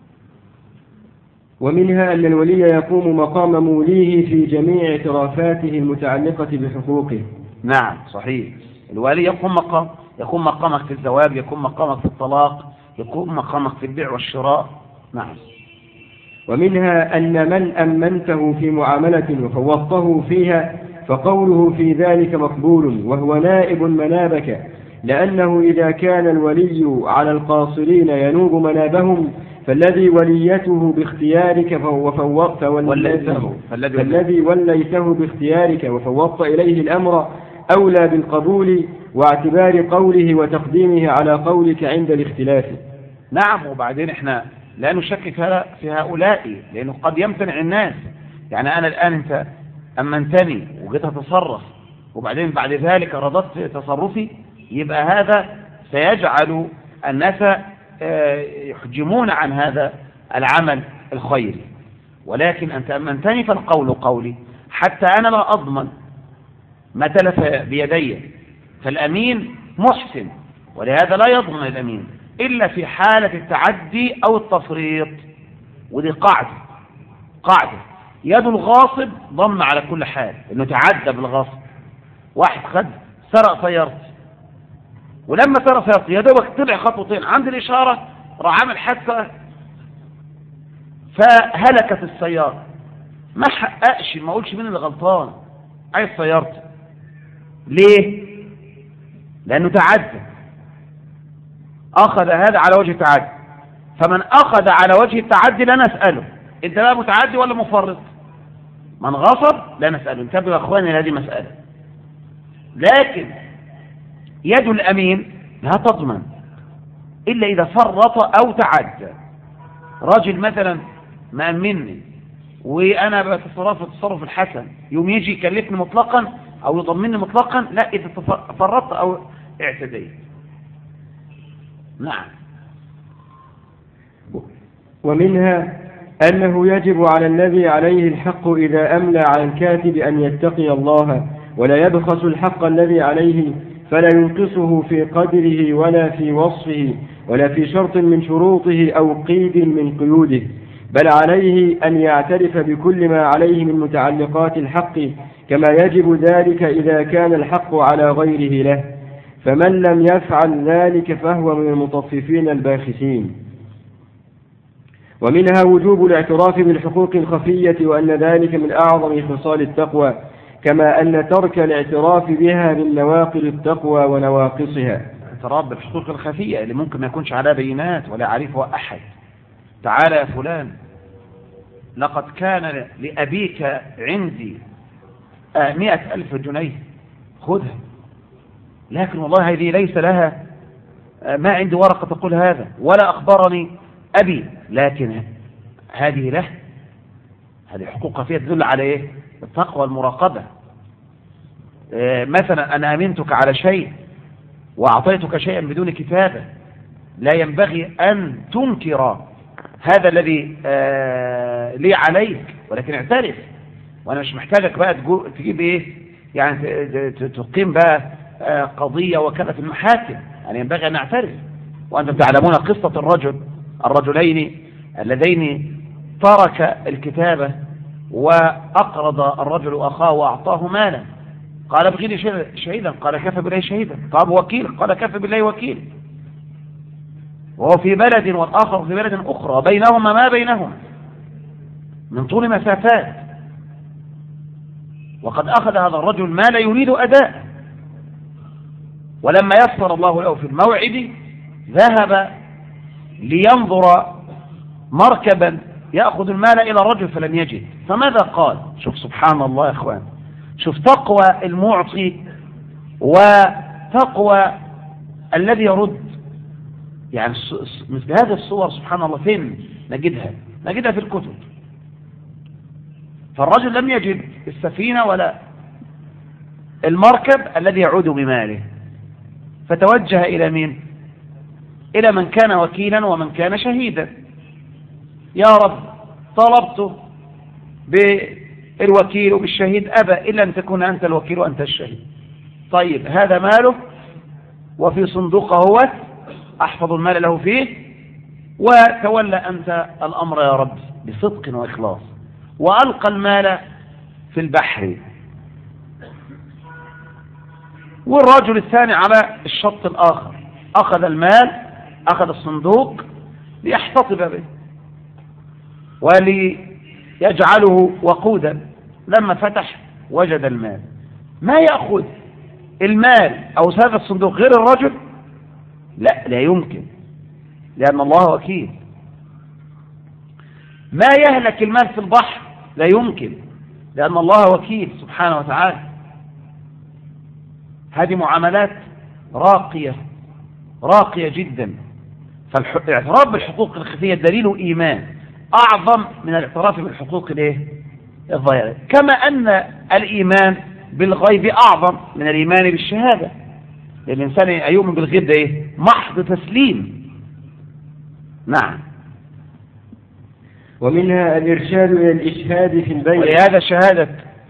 ومنها أن الولي يقوم مقام موليه في جميع اعترافاته المتعلقة بحقوقه. نعم صحيح، الولي يقوم مقامك في الزواج، يقوم مقامك في الطلاق، يقوم مقامك في البيع والشراء. نعم. ومنها أن من أمنته في معاملة وفوضته فيها فقوله في ذلك مقبول وهو نائب منابك، لأنه إذا كان الولي على القاصرين ينوب منابهم فالذي وليته باختيارك فالذي وليته باختيارك وفوضت إليه الأمر أولى بالقبول واعتبار قوله وتقديمه على قولك عند الاختلاف. نعم. وبعدين احنا لا نشكك في هؤلاء، لأنه قد يمتنع الناس. يعني أنا الآن أنت أمنتني وجيت أتصرف وبعدين بعد ذلك رضت تصرفي، يبقى هذا سيجعل الناس يحجمون عن هذا العمل الخيري. ولكن أنت أمنتني فالقول قولي، حتى أنا لا أضمن ما تلف بيدي، فالأمين محسن، ولهذا لا يضمن الأمين إلا في حالة التعدي أو التفريط. ودي قاعدة يد الغاصب ضمن على كل حال، إنه تعدى بالغاصب. واحد سرق سيارتي، ولما سرق سيارتي يا دوبك طلع خطوتين عند الإشارة راح عمل حادثة فهلكت السيارة، ما حققش، ما اقولش مين اللي غلطان، عايز سيارتي. ليه؟ لأنه تعدى، أخذ هذا على وجه التعدي. فمن أخذ على وجه التعدي لا نسأله أنت بقى متعدي ولا مفرط. من غصب لا نسأله، انتبهوا يا أخواني هذه مسألة. لكن يد الأمين لا تضمن إلا إذا فرط أو تعدى. راجل مثلا مأمني وأنا بتصرف التصرف الحسن، يوم يجي يكلفني مطلقا أو يضمني مطلقا، لا إذا فرطت أو اعتديت. نعم. ومنها أنه يجب على الذي عليه الحق إذا أملى على الكاتب أن يتقي الله ولا يبخس الحق الذي عليه، فلا ينقصه في قدره ولا في وصفه ولا في شرط من شروطه أو قيد من قيوده، بل عليه أن يعترف بكل ما عليه من متعلقات الحق كما يجب ذلك إذا كان الحق على غيره له، فمن لم يفعل ذلك فهو من المطففين الباخسين. ومنها وجوب الاعتراف بالحقوق الخفية وأن ذلك من أعظم خصال التقوى، كما أن ترك الاعتراف بها من نواقض التقوى ونواقصها. الاعتراف بالحقوق الخفية اللي ممكن ما يكونش عليها بينات ولا يعرفها أحد. تعالى يا فلان، لقد كان لأبيك عندي 100,000 جنيه، خذها، لكن والله هذه ليس لها، ما عندي ورقة تقول هذا، ولا أخبرني أبي، لكن هذه له. هذه حقوق خفية تدل على إيه؟ التقوى والمراقبة. مثلا أنا أمنتك على شيء وأعطيتك شيئا بدون كتابة، لا ينبغي أن تنكر هذا الذي لي عليك، ولكن اعترف. وأنا مش محتاجك بقى تجيب إيه يعني، تقيم بقى قضية وكذا في المحاكم. يعني ينبغي أن نعترف. وأنتم تعلمون قصة الرجلين اللذين ترك الكتابة وأقرض الرجل أخاه وأعطاه مالا، قال ابغي لي شهيدا، قال كفى بالله شهيدا. طب وكيل، قال كفى بالله وكيل. وهو في بلد والآخر في بلد أخرى، بينهما ما بينهما من طول مسافات، وقد أخذ هذا الرجل ما لا يريد أداء، ولما يسر الله له في الموعد ذهب لينظر مركبا يأخذ المال إلى الرجل فلم يجد. فماذا قال؟ شوف سبحان الله يا إخوان، شوف تقوى المعطي وتقوى الذي يرد. يعني مثل هذه الصور سبحان الله فين نجدها؟ نجدها في الكتب. فالرجل لم يجد السفينة ولا المركب الذي يعود بماله، فتوجه إلى مين؟ إلى من كان وكيلا ومن كان شهيدا. يا رب طلبت بالوكيل وبالشهيد، أبى إلا أن تكون أنت الوكيل وأنت الشهيد. طيب هذا ماله وفي صندوقه هو، أحفظ المال له فيه، وتولى أنت الأمر يا رب بصدق وإخلاص. وألقى المال في البحر، والرجل الثاني على الشط الآخر أخذ المال، أخذ الصندوق ليحتطب به وليجعله وقودا. لما فتح وجد المال. ما يأخذ المال أو هذا الصندوق غير الرجل؟ لا يمكن، لأن الله وكيل. ما يهلك المال في البحر؟ لا يمكن، لأن الله وكيل سبحانه وتعالى. هذه معاملات راقية جدا. فالاعتراف بالحقوق الخفية دليل إيمان أعظم من الاعتراف بالحقوق الظاهرة، كما أن الإيمان بالغيب أعظم من الإيمان بالشهادة. الإنسان يؤمن بالغيب ده محض تسليم. نعم. ومنها الإرشاد إلى الإشهاد في البيع. ولهذا شهادة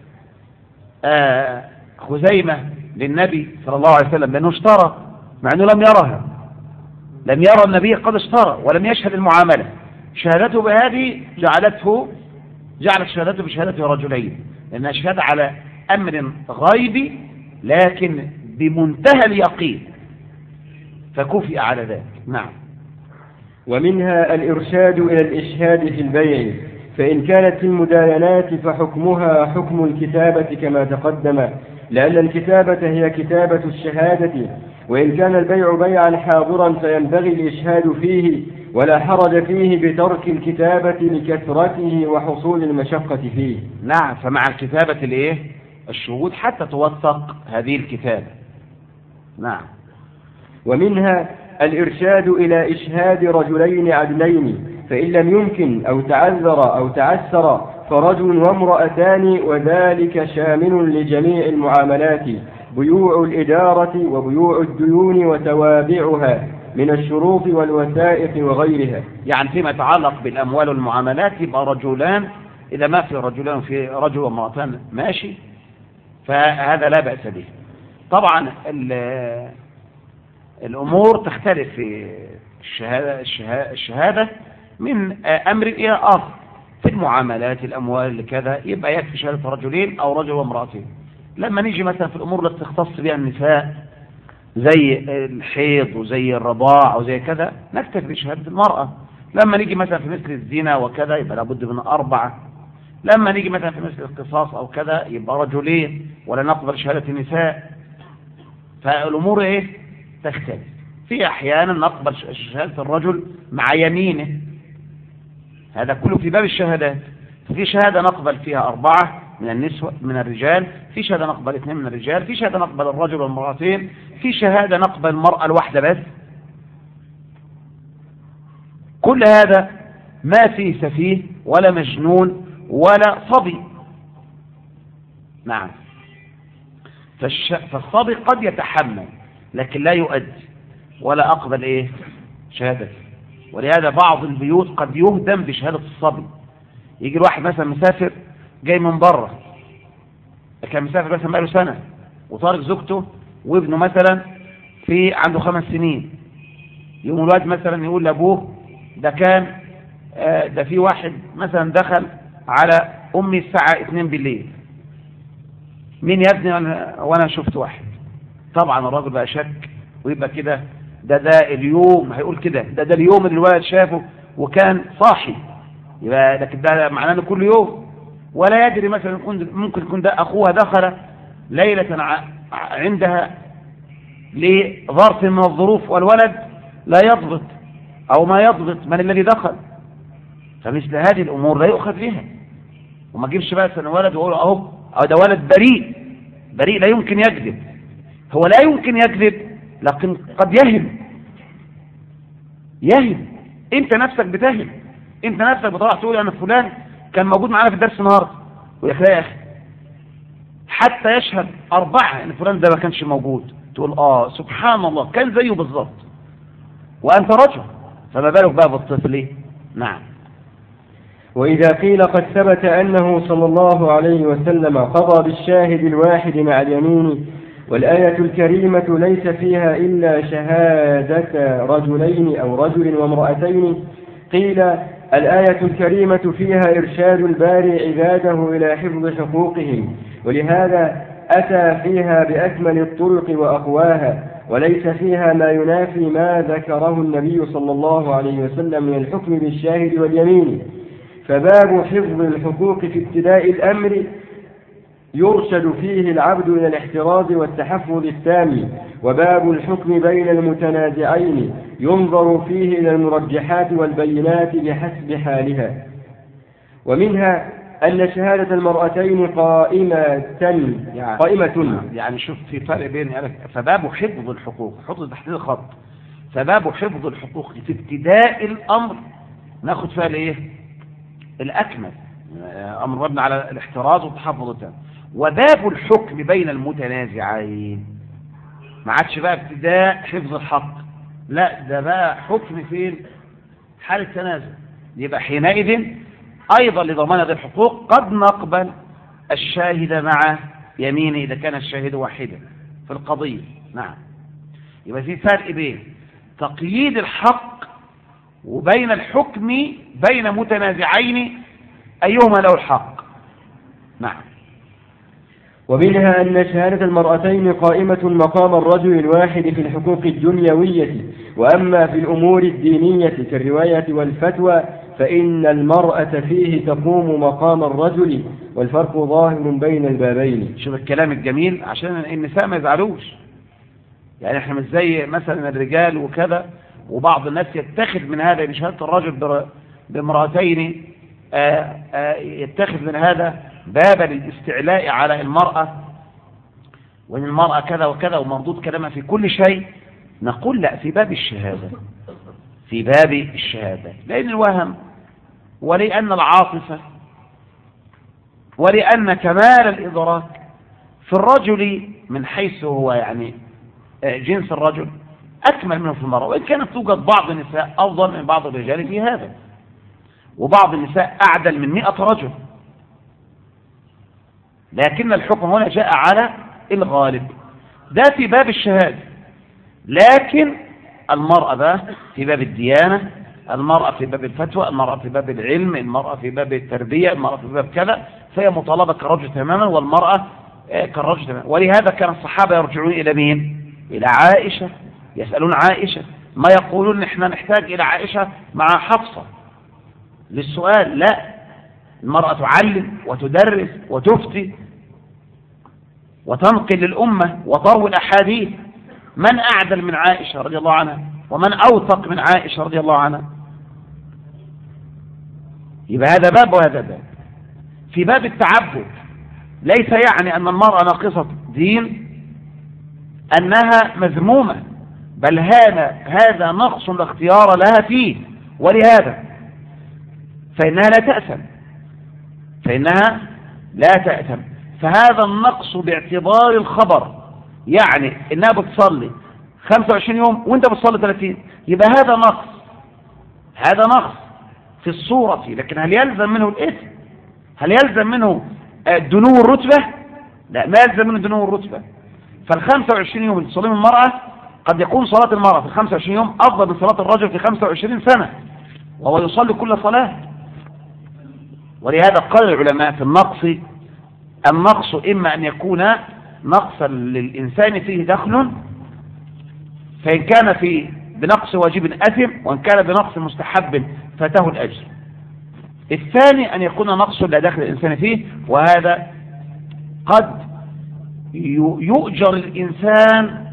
خزيمة للنبي صلى الله عليه وسلم لأنه اشترى، مع أنه لم يرها، لم يرى النبي قد اشترى ولم يشهد المعاملة. شهادته بهذه جعلت شهادته بشهادة رجلين، لأنها شهادة على أمر غيبي لكن بمنتهى اليقين، فكفئ على ذلك. نعم. ومنها الإرشاد إلى الإشهاد في البيع، فإن كانت في المداينات فحكمها حكم الكتابة كما تقدم، لأن الكتابة هي كتابة الشهادة. وإن كان البيع بيعا حاضرا فينبغي الإشهاد فيه، ولا حرج فيه بترك الكتابة لكثرته وحصول المشقة فيه. نعم. فمع الكتابة الشهود حتى توثق هذه الكتابة. نعم. ومنها الإرشاد إلى إشهاد رجلين عدلين، فإن لم يمكن أو تعذر أو تعسر فرجل وامرأتان، وذلك شامل لجميع المعاملات، بيوع الإدارة وبيوع الديون وتوابعها من الشروط والوثائق وغيرها. يعني فيما يتعلق بالأموال والمعاملات يبقى رجلان، إذا ما في رجلان في رجل وامرأتان ماشي، فهذا لا بأس به. طبعا الأمور تختلف في الشهادة من أمر إلى آخر. في المعاملات الأموال كذا يبقى يكفي شهادة رجلين أو رجل وامرأتين. لما نيجي مثلا في الأمور التي تختص بها النساء زي الحيض وزي الرضاع وزي كذا نكتفي بشهادة المرأة. لما نيجي مثلا في مثل الزنا وكذا يبقى لابد من 4. لما نيجي مثلا في مثل القصاص أو كذا يبقى رجلين، ولا نقبل شهادة النساء. فالأمور تختلف. في أحيانا نقبل شهادة الرجل مع يمينه، هذا كله في باب الشهادات. في شهادة نقبل فيها 4 من النسوة من الرجال، في شهادة نقبل 2 من الرجال، في شهادة نقبل الرجل والمرأتين، في شهادة نقبل المرأة الواحدة بس. كل هذا ما فيه سفيه ولا مجنون ولا صبي. نعم. فالصبي قد يتحمل لكن لا يؤدي ولا أقبل شهادة. ولهذا بعض البيوت قد يهدم بشهادة الصبي. يجي الواحد مثلا مسافر جاي من بره، كان مسافر مثلا بقاله سنة وطارق زوجته وابنه مثلا عنده 5 سنين، يوم الواد مثلا يقول لأبوه ده في واحد مثلا دخل على أمي الساعة 2 بالليل، مين يا ابني؟ وانا شفت واحد. طبعا الراجل بقى شك ويبقى كده ده اليوم هيقول كده ده اليوم اللي الولد شافه وكان صاحي، يبقى لكن ده معناه انه كل يوم. ولا يدري مثلا ممكن يكون ده اخوها دخل ليلة عندها لظرف من الظروف والولد لا يضبط او ما يضبط من الذي دخل. فمثل هذه الامور لا يؤخذ بها، وما جيبش بقى سنة ولد ويقول اهو ده ولد بريء لا يمكن يكذب. هو لا يمكن يكذب لكن قد يهم. انت نفسك بتهم، انت نفسك بتروح تقول انا فلان كان موجود معانا في الدرس النهارده، ويا اخي حتى يشهد 4 ان فلان ده ما كانش موجود، تقول سبحان الله كان زيه بالظبط وانت رجل، فما بالك بقى بالطفل. نعم. وإذا قيل قد ثبت أنه صلى الله عليه وسلم قضى بالشاهد الواحد مع اليمين، والآية الكريمة ليس فيها إلا شهادة رجلين أو رجل وامرأتين، قيل الآية الكريمة فيها إرشاد الباري عباده إلى حفظ حقوقهم، ولهذا أتى فيها بأكمل الطرق وأقواها، وليس فيها ما ينافي ما ذكره النبي صلى الله عليه وسلم من الحكم بالشاهد واليمين. فباب حفظ الحقوق في ابتداء الأمر يرشد فيه العبد إلى الاحتراز والتحفظ التام، وباب الحكم بين المتنازعين ينظر فيه إلى المرجحات والبينات بحسب حالها. ومنها أن شهادة المرأتين قائمة. يعني شوف في فرق بين فباب حفظ الحقوق، حفظ تحديد الخط، فباب حفظ الحقوق في ابتداء الأمر ناخد فيها الأكمل، أمر مبني على الاحتراز والتحفظ التام. وباب الحكم بين المتنازعين ما عادش بقى ابتداء حفظ الحق، لا ده بقى حكم في حال التنازع. يبقى حينئذ أيضا لضمان هذه الحقوق قد نقبل الشاهد مع يمينه إذا كان الشاهد واحدا في القضية. نعم. يبقى في فرق بين تقييد الحق وبين الحكم بين متنازعين أيهما له الحق. نعم. ومنها أن شهادة المرأتين قائمة مقام الرجل الواحد في الحقوق الدنيوية، وأما في الأمور الدينية كالرواية والفتوى فإن المرأة فيه تقوم مقام الرجل، والفرق ظاهر بين البابين. شوف الكلام الجميل عشان النساء ما يزعلوش، يعني احنا مش زي مثلا الرجال وكذا، وبعض الناس يتخذ من هذا من شهادة الرجل بامرأتين يتخذ من هذا بابا للاستعلاء على المرأة، وإن المرأة كذا وكذا ومردود كلامها في كل شيء. نقول لا، في باب الشهادة، في باب الشهادة، لأن الوهم ولأن العاطفة ولأن كمال الإدراك في الرجل من حيث هو يعني جنس الرجل أكمل منه في المرأة، وإن كانت توجد بعض النساء أفضل من بعض الرجال في هذا، وبعض النساء أعدل من 100 رجل، لكن الحكم هنا جاء على الغالب، ده في باب الشهادة. لكن المرأة بقى في باب الديانة، المرأة في باب الفتوى، المرأة في باب العلم، المرأة في باب التربية، المرأة في باب كذا، فهي مطالبة كالرجل تماما، والمرأة كالرجل تماما. ولهذا كان الصحابة يرجعون إلى مين؟ إلى عائشة، يسألون عائشة، ما يقولون إحنا نحتاج إلى عائشة مع حفصة للسؤال، لا، المرأة تعلم وتدرس وتفتي وتنقل للأمة وتروي الأحاديث، من أعدل من عائشة رضي الله عنها ومن أوثق من عائشة رضي الله عنها؟ يبقى هذا باب وهذا باب. في باب التعبد ليس يعني أن المرأة ناقصة دين أنها مذمومة، بل هذا نقص لا اختيار لها فيه، ولهذا فإنها لا تأثم. فهذا النقص باعتبار الخبر، يعني إنها بتصلي 25 يوم وانت بتصلي 30، يبقى هذا نقص في الصورة، لكن هل يلزم منه الإثم؟ هل يلزم منه دنو الرتبة؟ لا، ما يلزم منه دنو الرتبة. فال25 يوم اللي تصليهم المرأة قد يكون صلاة المرأة في ال25 يوم أفضل من صلاة الرجل في 25 سنة وهو يصلي كل صلاة. ولهذا قال العلماء في النقص إما أن يكون نقصا للإنسان فيه دخل، فإن كان فيه بنقص واجب أثم، وإن كان بنقص مستحب فاته الأجر. الثاني أن يكون نقص لا دخل الإنسان فيه، وهذا قد يؤجر الإنسان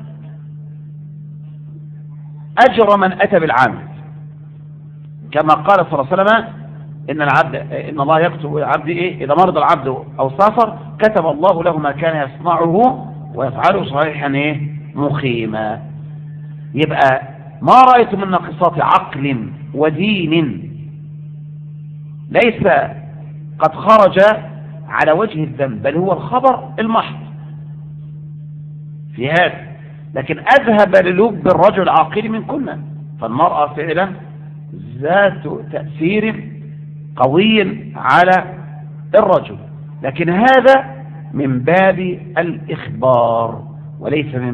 أجر من أتى بالعمل، كما قال صلى الله عليه وسلم إن الله يكتب العبد إذا مرض العبد أو سافر كتب الله له ما كان يصنعه ويفعله صحيحا مقيما. يبقى ما رأيت من ناقصات عقل ودين ليس قد خرج على وجه الذنب، بل هو الخبر المحض في هذا، لكن أذهب للب الرجل العاقل من كنا. فالمرأة فعلا ذات تأثير قوي على الرجل، لكن هذا من باب الإخبار وليس من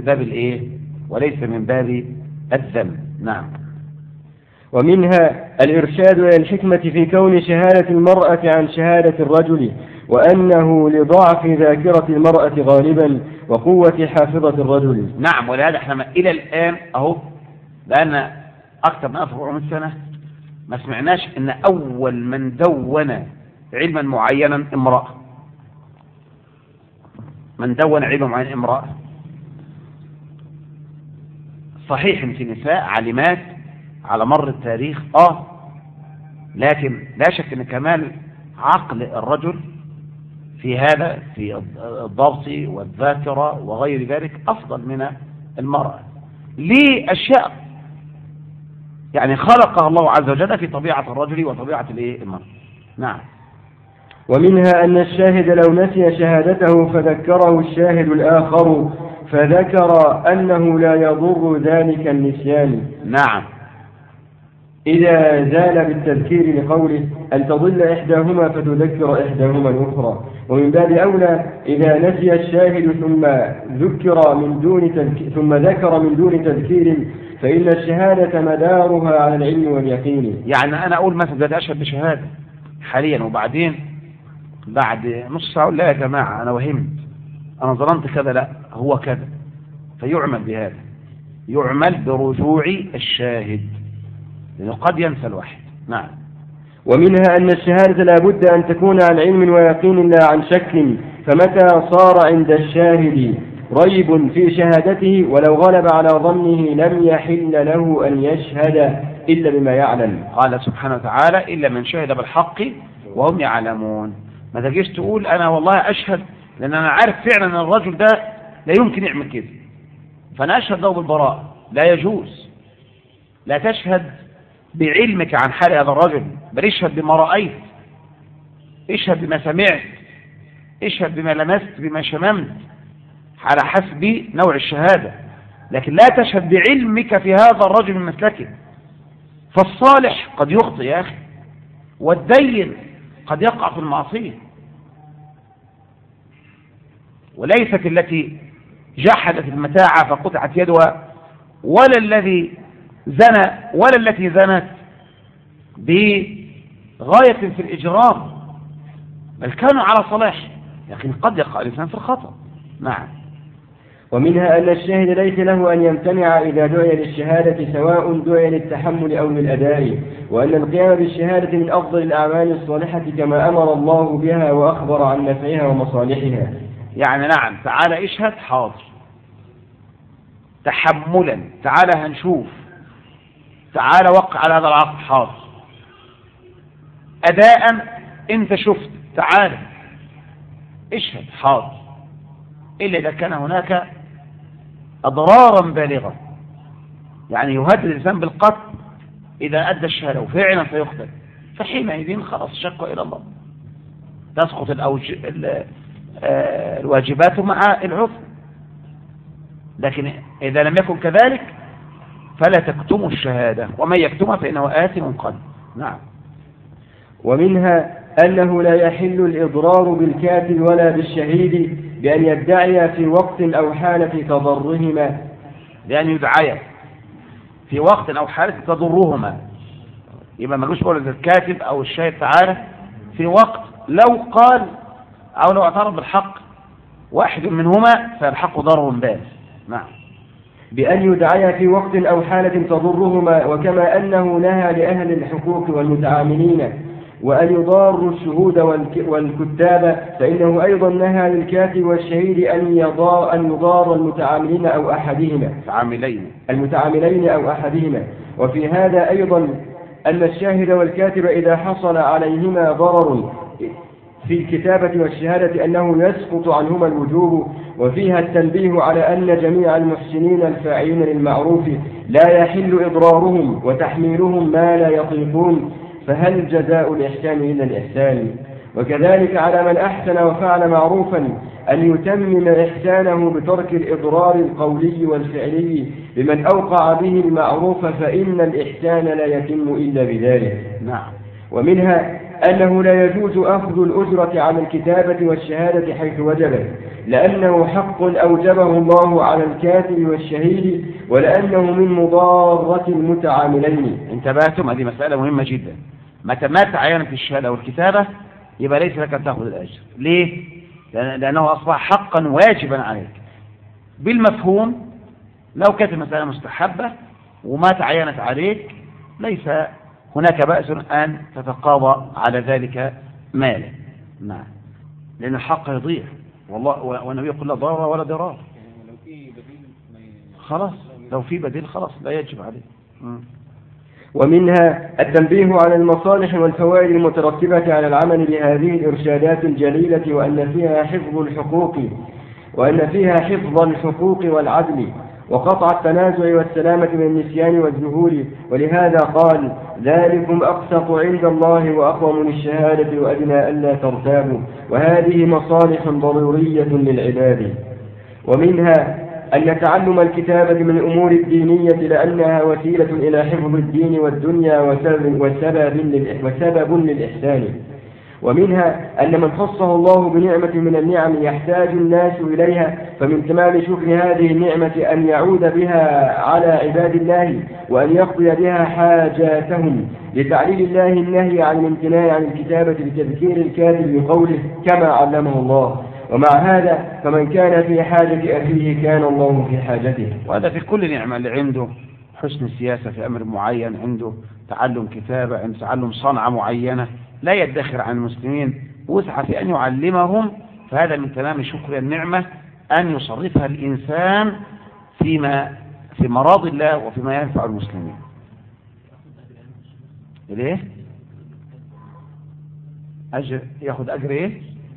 باب الذم. نعم. ومنها الإرشاد إلى الحكمة في كون شهادة المرأة عن شهادة الرجل، وأنه لضعف ذاكرة المرأة غالبا وقوة حافظة الرجل. نعم. ولهذا احنا إلى الآن أهو بأن أكثر من 400 سنة ما سمعناش إن أول من دون علما معينا امرأة، صحيح في نساء عالمات على مر التاريخ لكن لا شك ان كمال عقل الرجل في هذا في الضبط والذاكرة وغير ذلك أفضل من المرأة لأشياء يعني خلقها الله عز وجل في طبيعة الرجل وطبيعة المرأة. نعم. ومنها أن الشاهد لو نسي شهادته فذكره الشاهد الآخر فذكر أنه لا يضر ذلك النسيان. نعم. إذا زال بالتذكير لقوله أن تضل إحداهما فتذكر إحداهما الأخرى. ومن باب أولى إذا نسي الشاهد ثم ذكر من دون تذكير فإن الشهادة مدارها على العلم واليقين. يعني أنا أقول مثلا بدأت أشهد بشهادة حاليا وبعدين بعد نص ساعة لا يا جماعة أنا وهمت أنا ظننت كذا، لا هو كذا، فيعمل بهذا، يعمل برجوع الشاهد لأنه قد ينسى الواحد. نعم. ومنها أن الشهادة لا بد أن تكون عن علم ويقين لا عن شك، فمتى صار عند الشاهد ريب في شهادته ولو غلب على ظنه لم يحل له أن يشهد إلا بما يعلم. قال سبحانه وتعالى إلا من شهد بالحق وهم يعلمون. ما تجيش تقول أنا والله أشهد لأن أنا عارف فعلا أن الرجل ده لا يمكن يعمل كده فأنا أشهد له بالبراءة. لا يجوز. لا تشهد بعلمك عن حال هذا الرجل، بل اشهد بما رأيت، اشهد بما سمعت، اشهد بما لمست، بما شممت، على حسب نوع الشهادة، لكن لا تشهد بعلمك في هذا الرجل من مسلكه. فالصالح قد يخطئ يا أخي، والدين قد يقع في المعصية. وليست التي جحدت المتاع فقطعت يدها ولا الذي زنى ولا التي زنت بغاية في الإجرام، بل كانوا على صلاح، لكن قد يقع الإنسان في الخطأ. نعم. ومنها أن الشاهد ليس له أن يمتنع إذا دعي للشهادة سواء دعي للتحمل أو للأداء، وأن القيام بالشهادة من أفضل الأعمال الصالحة كما أمر الله بها وأخبر عن نفعها ومصالحها. يعني نعم تعالى اشهد، حاضر، تحملا، تعالى هنشوف، تعالى وقع على هذا العقد، حاضر. أداء أنت شفت، تعالى اشهد، حاضر. إلا إذا كان هناك أضرارا بالغة، يعني يهدد الإنسان بالقتل إذا أدى الشهادة وفعلا سيقتل، فحينئذ خلاص شكوى إلى الله، تسقط الواجبات مع العذر. لكن إذا لم يكن كذلك فلا تكتموا الشهادة، ومن يكتمها فإنه آثم قلبه. نعم. ومنها أنه لا يحل الإضرار بالكاتب ولا بالشهيد بأن يدعي في وقت أو حالة تضرهما، لأن يدعي في وقت أو حالة تضرهما، يبقى ما يقولش قول الكاتب أو الشاهد تعالى في وقت لو قال أو لو اعترف بالحق واحد منهما فالحق ضرر باس. نعم. بأن يدعي في وقت أو حالة تضرهما، وكما أنه نهى لأهل الحقوق والمتعاملين وأن يضاروا الشهود والكتاب، فإنه أيضا نهى للكاتب والشهيد أن يضار المتعاملين أو أحدهما. وفي هذا أيضا أن الشاهد والكاتب إذا حصل عليهما ضرر في الكتابة والشهادة أنه يسقط عنهما الوجوب. وفيها التنبيه على أن جميع المحسنين الفاعلين للمعروف لا يحل إضرارهم وتحميلهم ما لا يطيقون، فهل جزاء الإحسان إلا الإحسان؟ وكذلك على من أحسن وفعل معروفا أن يتمم إحسانه بترك الإضرار القولي والفعلي بمن أوقع به المعروف، فإن الإحسان لا يتم إلا بذلك. نعم. ومنها أنه لا يجوز أخذ الأجرة على الكتابة والشهادة حيث وجبت، لأنه حق أوجبه الله على الكاتب والشهيد، ولأنه من مضارة المتعاملين. انتبهتم؟ هذه مسألة مهمة جدا. متى ما تعينت الشهادة والكتابة يبقى ليس لك أن تأخذ الأجر. ليه؟ لأنه أصبح حقا واجبا عليك. بالمفهوم لو كانت المسألة مستحبة وما تعينت عليك ليس هناك بأس أن تتقاضى على ذلك مالا. نعم. لأن الحق يضيع، والله والنبي يقول لا ضرر ولا ضرار. خلاص لو في بديل خلاص لا يجب عليه. ومنها التنبيه على المصالح والفوائد المترتبة على العمل بهذه الإرشادات الجليلة، وأن فيها حفظ الحقوق والعدل وقطع التنازع والسلامة من النسيان والجهول. ولهذا قال: ذلكم أقسط عند الله وأقوم للشهادة وأدنى ألا ترتابوا. وهذه مصالح ضرورية للعباد. ومنها أن تعلم الكتابة من الأمور الدينية لأنها وسيلة إلى حفظ الدين والدنيا وسبب للإحسان. ومنها أن من خصه الله بنعمة من النعم يحتاج الناس إليها، فمن تمام شكر هذه النعمة أن يعود بها على عباد الله وأن يقضي بها حاجاتهم، لتعليل الله النهي عن الامتناع عن الكتابة بتذكير الكاتب بقوله كما علمه الله. ومع هذا فمن كان في حاجة أخيه كان الله في حاجته. وهذا في كل نعمة، اللي عنده حسن السياسة في أمر معين، عنده تعلم كتابة، عنده تعلم صنعة معينة، لا يدخر عن المسلمين وسعى في أن يعلمهم، فهذا من تمام شكر النعمة أن يصرفها الإنسان في مراضي الله وفيما ينفع المسلمين. ليه؟ يأخذ أجر إيه؟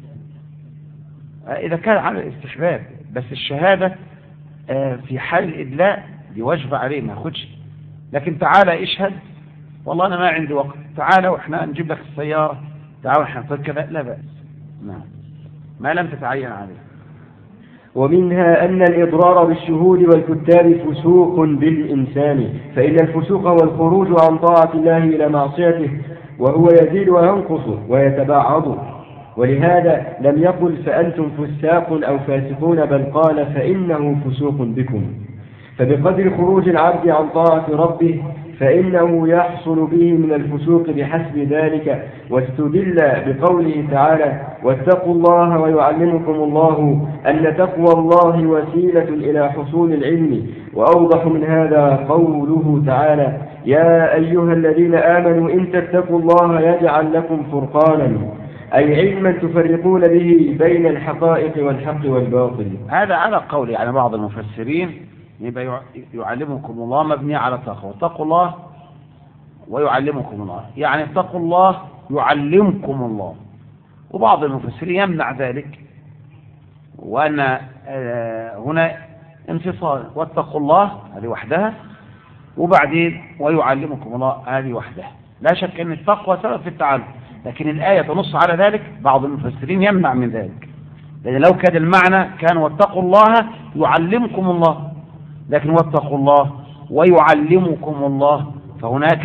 إذا كان على الاستحباب، بس الشهادة في حال الإدلاء دي واجبة عليه ما ياخدش. لكن تعالى اشهد، والله أنا ما عندي وقت، تعالى وإحنا نجيب لك السيارة، تعالى وإحنا نطلق كذا، لا بأس. نعم. ما لم تتعين عليه. ومنها أن الإضرار بالشهود والكتاب فسوق بالإنسان، فإن الفسوق هو الخروج عن طاعة الله إلى معصيته، وهو يزيد وينقص ويتباعد. ولهذا لم يقل فأنتم فساق أو فاسقون، بل قال فإنه فسوق بكم. فبقدر خروج العبد عن طاعة ربه فإنه يحصل به من الفسوق بحسب ذلك. واستدل بقوله تعالى: واتقوا الله ويعلمكم الله، أن تقوى الله وسيلة إلى حصول العلم. وأوضح من هذا قوله تعالى: يا أيها الذين آمنوا إن تتقوا الله يجعل لكم فرقانا، أي علما تفرقون به بين الحقائق والحق والباطل. هذا على قول بعض المفسرين يبقى يعلمكم الله مبني على التقوى، اتقوا الله ويعلمكم الله، يعني اتقوا الله يعلمكم الله. وبعض المفسرين يمنع ذلك، وأن هنا انفصال، واتقوا الله هذه وحدها، وبعدين ويعلمكم الله هذه وحدها. لا شك أن التقوى سبب في التعلم، لكن الآية تنص على ذلك، بعض المفسرين يمنع من ذلك، لأن لو كان المعنى كان واتقوا الله يعلمكم الله، لكن واتقوا الله ويعلمكم الله، فهناك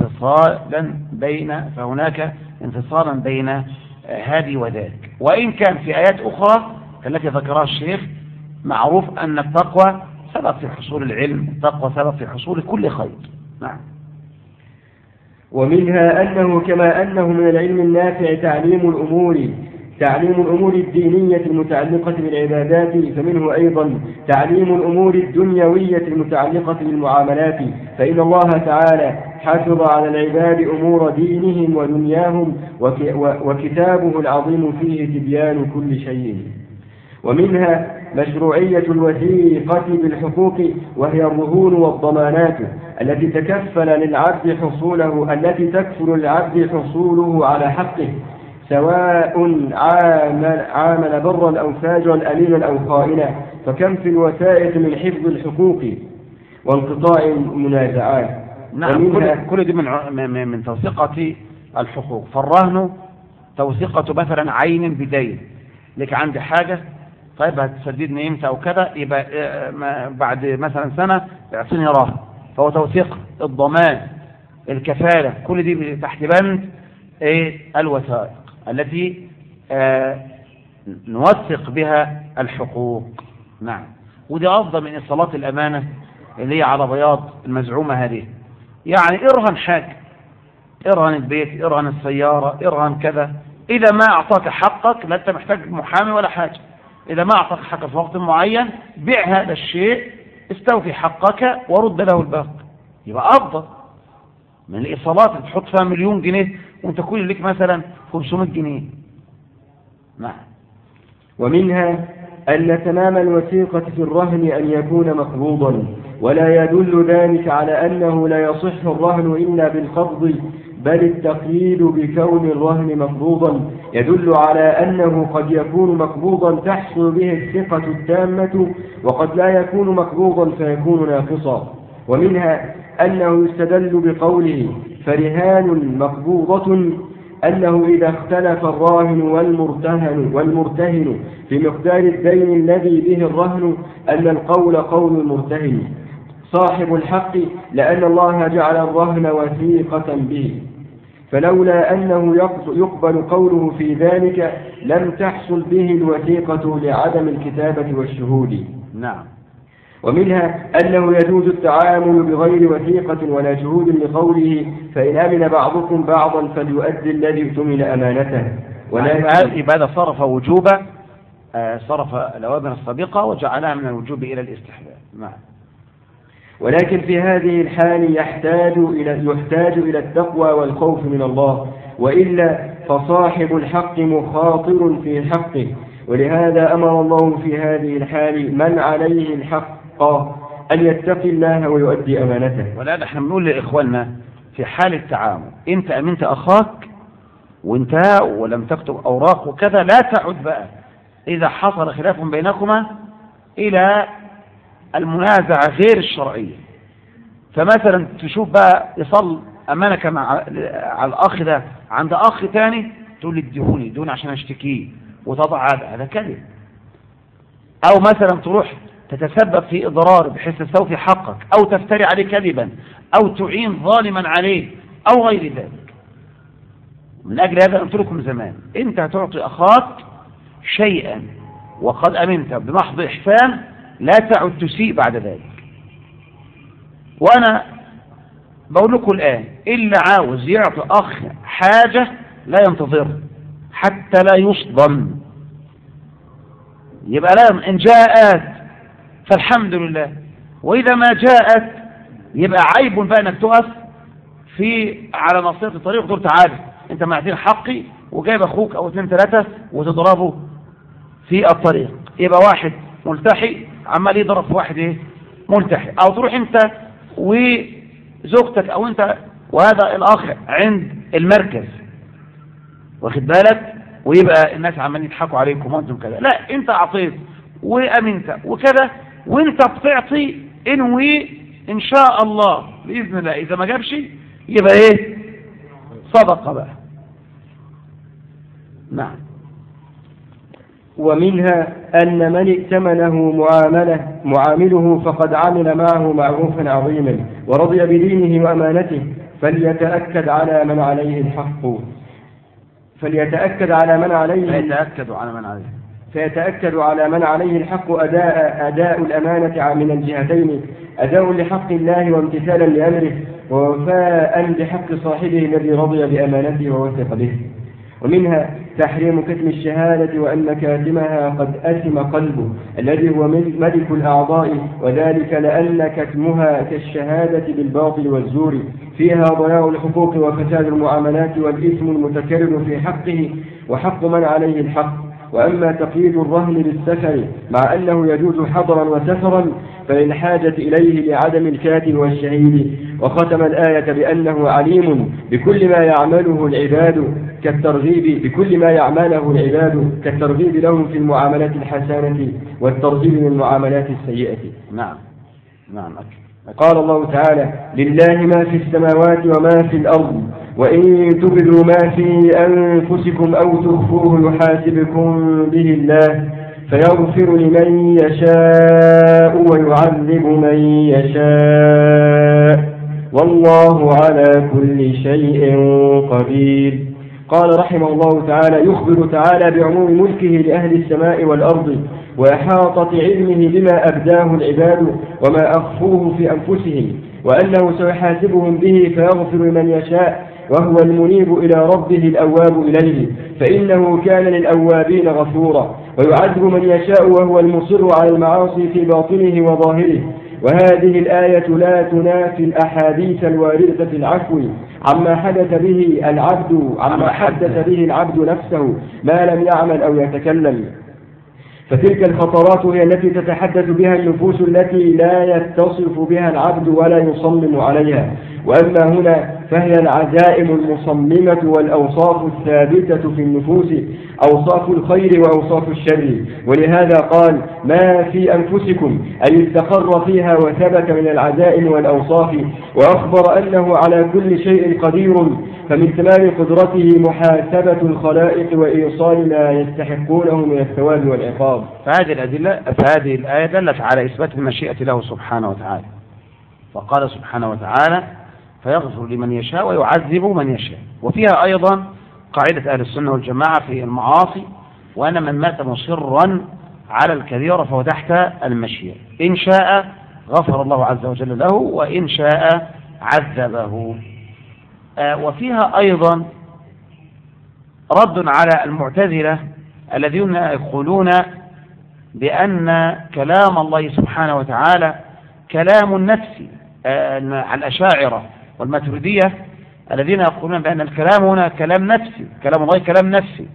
انفصالا بين هذه وذاك. وإن كان في آيات أخرى التي ذكرها الشيخ معروف أن التقوى سبب في حصول العلم، التقوى سبب في حصول كل خير. نعم. ومنها أنه كما أنه من العلم النافع تعليم الأمور الدينية المتعلقة بالعبادات، فمنه أيضا تعليم الأمور الدنيوية المتعلقة بالمعاملات، فإن الله تعالى حافظ على العباد أمور دينهم ودنياهم، وكتابه العظيم فيه تبيان كل شيء. ومنها مشروعية الوثيقة بالحقوق، وهي الرهون والضمانات التي تكفل للعبد حصوله على حقه، سواء عامل برا أو فاجرا أمينا أو خائنا، فكم في الوثائق من حفظ الحقوق وانقطاع المنازعات. نعم، كل دي من توثيقة الحقوق. فالرهن توثيقة مثلا عين بدين، لك عندي حاجة، طيب هتسددني امتى او كذا، يبقى بعد مثلا سنة اعطيني رهن، فهو توثيق. الضمان، الكفالة، كل دي تحت بند الوثائق التي نوثق بها الحقوق. نعم. ودي أفضل من إصالات الأمانة اللي هي على بياض المزعومة هذه. يعني ارهن حاجة، ارهن البيت، ارهن السيارة، ارهن كذا، إذا ما أعطاك حقك لا أنت محتاج محامي ولا حاجة، إذا ما أعطاك حقك في وقت معين بيع هذا الشيء، استوفي حقك ورد له الباقي، يبقى أفضل من الإيصالات اللي تحط فيها 1,000,000 جنيه وانت كل لك مثلا 500 جنيه. نعم. ومنها أن تمام الوثيقة في الرهن أن يكون مقبوضا، ولا يدل ذلك على أنه لا يصح الرهن إلا بالقبض، بل التقييد بكون الرهن مقبوضا يدل على أنه قد يكون مقبوضا تحصل به الثقة التامة، وقد لا يكون مقبوضا فيكون ناقصا. ومنها أنه يستدل بقوله فرهان مقبوضة أنه إذا اختلف الراهن والمرتهن في مقدار الدين الذي به الرهن أن القول قول المرتهن صاحب الحق، لأن الله جعل الرهن وثيقة به، فلولا أنه يقبل قوله في ذلك لم تحصل به الوثيقة لعدم الكتابة والشهود. نعم. ومنها أنه يجوز التعامل بغير وثيقة ولا شهود لقوله فإن أمن بعضكم بعضا فليؤدي الذي اؤتمن أمانته. يبقى هذا صرف وجوبا، صرف الأوامر السابقة وجعلها من الوجوب إلى الاستحباب. نعم. ولكن في هذه الحال يحتاج إلى التقوى والخوف من الله، وإلا فصاحب الحق مخاطر في حقه، ولهذا أمر الله في هذه الحال من عليه الحق أن يتقي الله ويؤدي أمانته. ولهذا احنا بنقول لإخواننا في حال التعامل، انت أمنت أخاك وانتهى ولم تكتب أوراق وكذا، لا تعد بقى إذا حصل خلاف بينكما إلى المنازعة غير الشرعية. فمثلا تشوف بقى يصل أمانك على الأخ ده عند أخ تاني، تقول لي اديهوني دون عشان اشتكيه وتضع هذا كذب. أو مثلا تروح تتسبب في إضرار بحيث تستوفي حقك، أو تفتري عليه كذبا، أو تعين ظالما عليه، أو غير ذلك. من أجل هذا قلت لكم زمان، أنت هتعطي أخاك شيئا وقد أمنت بمحض إحسان، لا تعد تسيء بعد ذلك. وأنا بقول لكم الآن، إلا عاوز يعطي أخ حاجة لا ينتظر حتى لا يصدم، يبقى لا، إن جاءت فالحمد لله، وإذا ما جاءت يبقى عيب بقى أنك تقف على نصيحة الطريق وتقول تعالى أنت معتين حقي، وجايب أخوك أو 2 3 وتضربه في الطريق. يبقى واحد ملتحي عمال يضرب في واحد ملتحي، أو تروح أنت وزوجتك أو أنت وهذا الأخ عند المركز، واخد بالك، ويبقى الناس عمالين يضحكوا عليكم وانتم كذا. لا، أنت أعطيت وأمنت وكذا، وأنت بتعطي انوي إن شاء الله بإذن الله، إذا ما جابش يبقى إيه؟ صدقة بقى. نعم. ومنها أن من ائتمنه معامله فقد عمل معه معروفا عظيما ورضي بدينه وأمانته، فليتأكد على من عليه الحق أداء الأمانة من الجهتين، أداء لحق الله وامتثالا لأمره، ووفاء لحق صاحبه الذي رضي بأمانته ووثق به. ومنها تحريم كتم الشهادة، وأن كاتمها قد أثم قلبه الذي هو ملك الأعضاء، وذلك لأن كتمها كالشهادة بالباطل والزور، فيها ضياع الحقوق وفساد المعاملات والإثم المتكرر في حقه وحق من عليه الحق. وأما تقييد الرهن بالسفر مع أنه يجوز حضرا وسفرا فللحاجة إليه لعدم الكاتب والشهيد. وختم الآية بأنه عليم بكل ما يعمله العباد كالترغيب لهم في المعاملات الحسنة والترغيب من المعاملات السيئة. نعم. قال الله تعالى: لله ما في السماوات وما في الأرض، وإن تبدوا ما في أنفسكم أو تخفوه يحاسبكم به الله، فيغفر لمن يشاء ويعذب من يشاء، والله على كل شيء قدير. قال رحمه الله تعالى: يخبر تعالى بعموم ملكه لأهل السماء والأرض، وإحاطة علمه بما أبداه العباد وما أخفوه في أنفسهم، وأنه سيحاسبهم به فيغفر من يشاء، وهو المنيب إلى ربه الأواب إليه، فإنه كان للأوابين غفورا، ويعذب من يشاء وهو المصر على المعاصي في باطنه وظاهره. وهذه الآية لا تنافي الأحاديث الواردة في العفو عما حدث به العبد نفسه ما لم يعمل أو يتكلم، فتلك الخطرات هي التي تتحدث بها النفوس التي لا يتصف بها العبد ولا يصمم عليها. وأما هنا فهي العزائم المصممة والأوصاف الثابتة في النفوس، أوصاف الخير وأوصاف الشر. ولهذا قال: ما في أنفسكم، أي استقر فيها وثبت من العزائم والأوصاف، وأخبر أنه على كل شيء قدير، فمن تمام قدرته محاسبة الخلائق وإيصال ما يستحقونه من الثواب والعقاب. فهذه الآية دلت على إثبات المشيئة له سبحانه وتعالى، فقال سبحانه وتعالى: فيغفر لمن يشاء ويعذب من يشاء. وفيها أيضا قاعدة أهل السنة والجماعة في المعاصي، وأن من مات مصرا على الكبيرة فهو تحت المشيئة، إن شاء غفر الله عز وجل له، وإن شاء عذبه. وفيها أيضا رد على المعتزلة الذين يقولون بأن كلام الله سبحانه وتعالى كلام نفسي، الأشاعرة والماتريدية الذين يقولون بأن الكلام هنا كلام نفسي، كلام الله كلام نفسي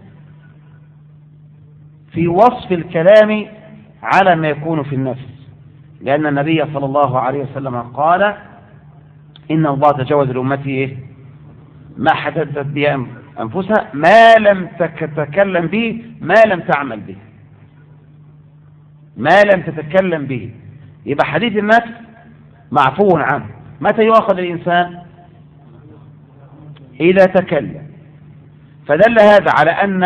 في وصف الكلام على ما يكون في النفس، لأن النبي صلى الله عليه وسلم قال: إن الله تجاوز لأمتي ما حدثت به أنفسها ما لم تتكلم به ما لم تعمل به، ما لم تتكلم به. يبقى حديث النفس معفو عنه. متى يؤخذ الإنسان؟ إذا تكلم. فدل هذا على أن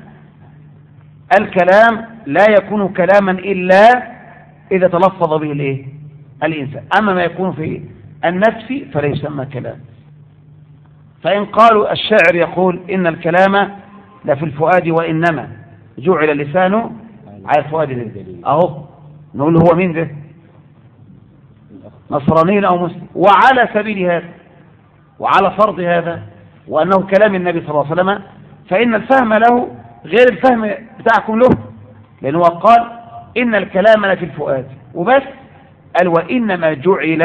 الكلام لا يكون كلاما إلا إذا تلفظ به الإنسان. أما ما يكون في النفس فلا يسمى كلام. فإن قالوا الشاعر يقول: إن الكلام لفي الفؤاد وإنما جعل اللسان على الفؤاد، أهو نقول هو مين ده؟ نصراني أو مسلم. وعلى سبيل هذا وعلى فرض هذا وأنه كلام النبي صلى الله عليه وسلم، فإن الفهم له غير الفهم بتاعكم له، لأنه قال: إن الكلام لفي الفؤاد وبس، قال: وإنما جعل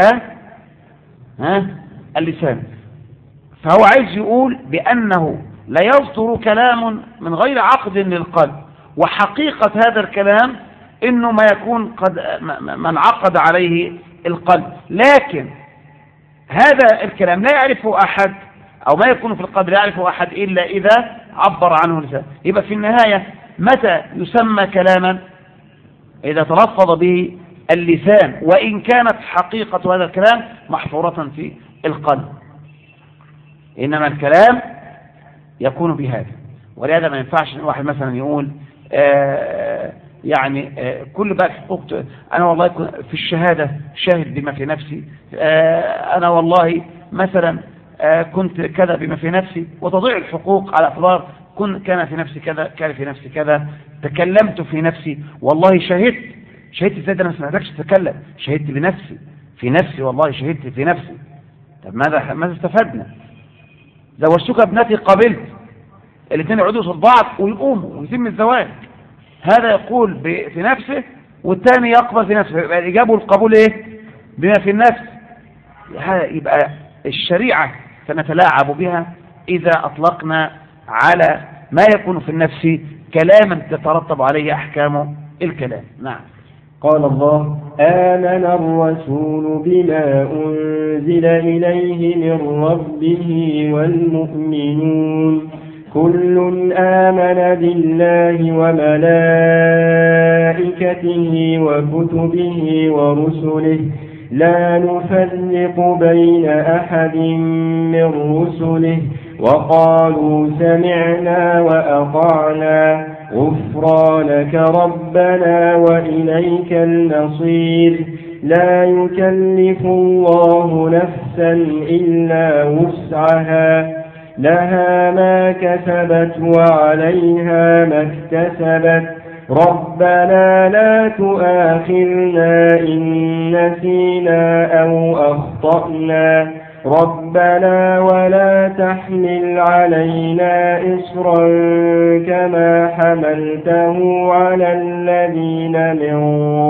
اللسان. فهو عايز يقول بأنه لا يصدر كلام من غير عقد للقلب، وحقيقة هذا الكلام إنه ما يكون قد من عقد عليه القلب. لكن هذا الكلام لا يعرفه أحد، أو ما يكون في القلب لا يعرفه أحد إلا إذا عبر عنه اللسان. يبقى في النهاية متى يسمى كلاما؟ إذا تلفظ به اللسان، وإن كانت حقيقة هذا الكلام محفورة في القلب. إنما الكلام يكون بهذا. ولهذا ما ينفعش ان واحد مثلا يقول كل بقى حقوق، أنا والله في الشهادة شاهد بما في نفسي، أنا والله مثلا كنت كذا بما في نفسي، وتضيع الحقوق على اعتبار كان في نفسي كذا، كان في نفسي كذا، تكلمت في نفسي، والله شهدت ازاي؟ ده انا ما سمعتكش تتكلم، شهدت بنفسي في نفسي، والله شهدت في نفسي. طب ماذا استفدنا؟ زوجتك ابنتي قبلت، الاثنين يقعدوا قصاد بعض ويقوموا ويتم الزواج، هذا يقول في نفسه والثاني يقبل في نفسه، يبقى الاجابه والقبول ايه؟ بما في النفس. يبقى الشريعه سنتلاعب بها اذا اطلقنا على ما يكون في النفس كلاما تترتب عليه احكام الكلام. نعم. قال الله: آمن الرسول بما أنزل إليه من ربه والمؤمنون كل آمن بالله وملائكته وكتبه ورسله لا نفرق بين أحد من رسله وقالوا سمعنا وأطعنا غفرانك ربنا وإليك المصير لا يكلف الله نفسا إلا وسعها لها ما كسبت وعليها ما اكتسبت ربنا لا تؤاخذنا إن نسينا أو أخطأنا ربنا ولا تحمل علينا إصرا كما حملته على الذين من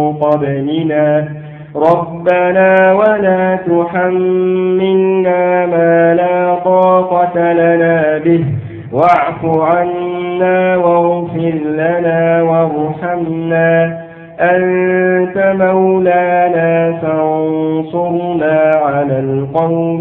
قبلنا ربنا ولا تحملنا ما لا طاقة لنا به واعف عنا واغفر لنا وارحمنا أنت مولانا فانصرنا على القوم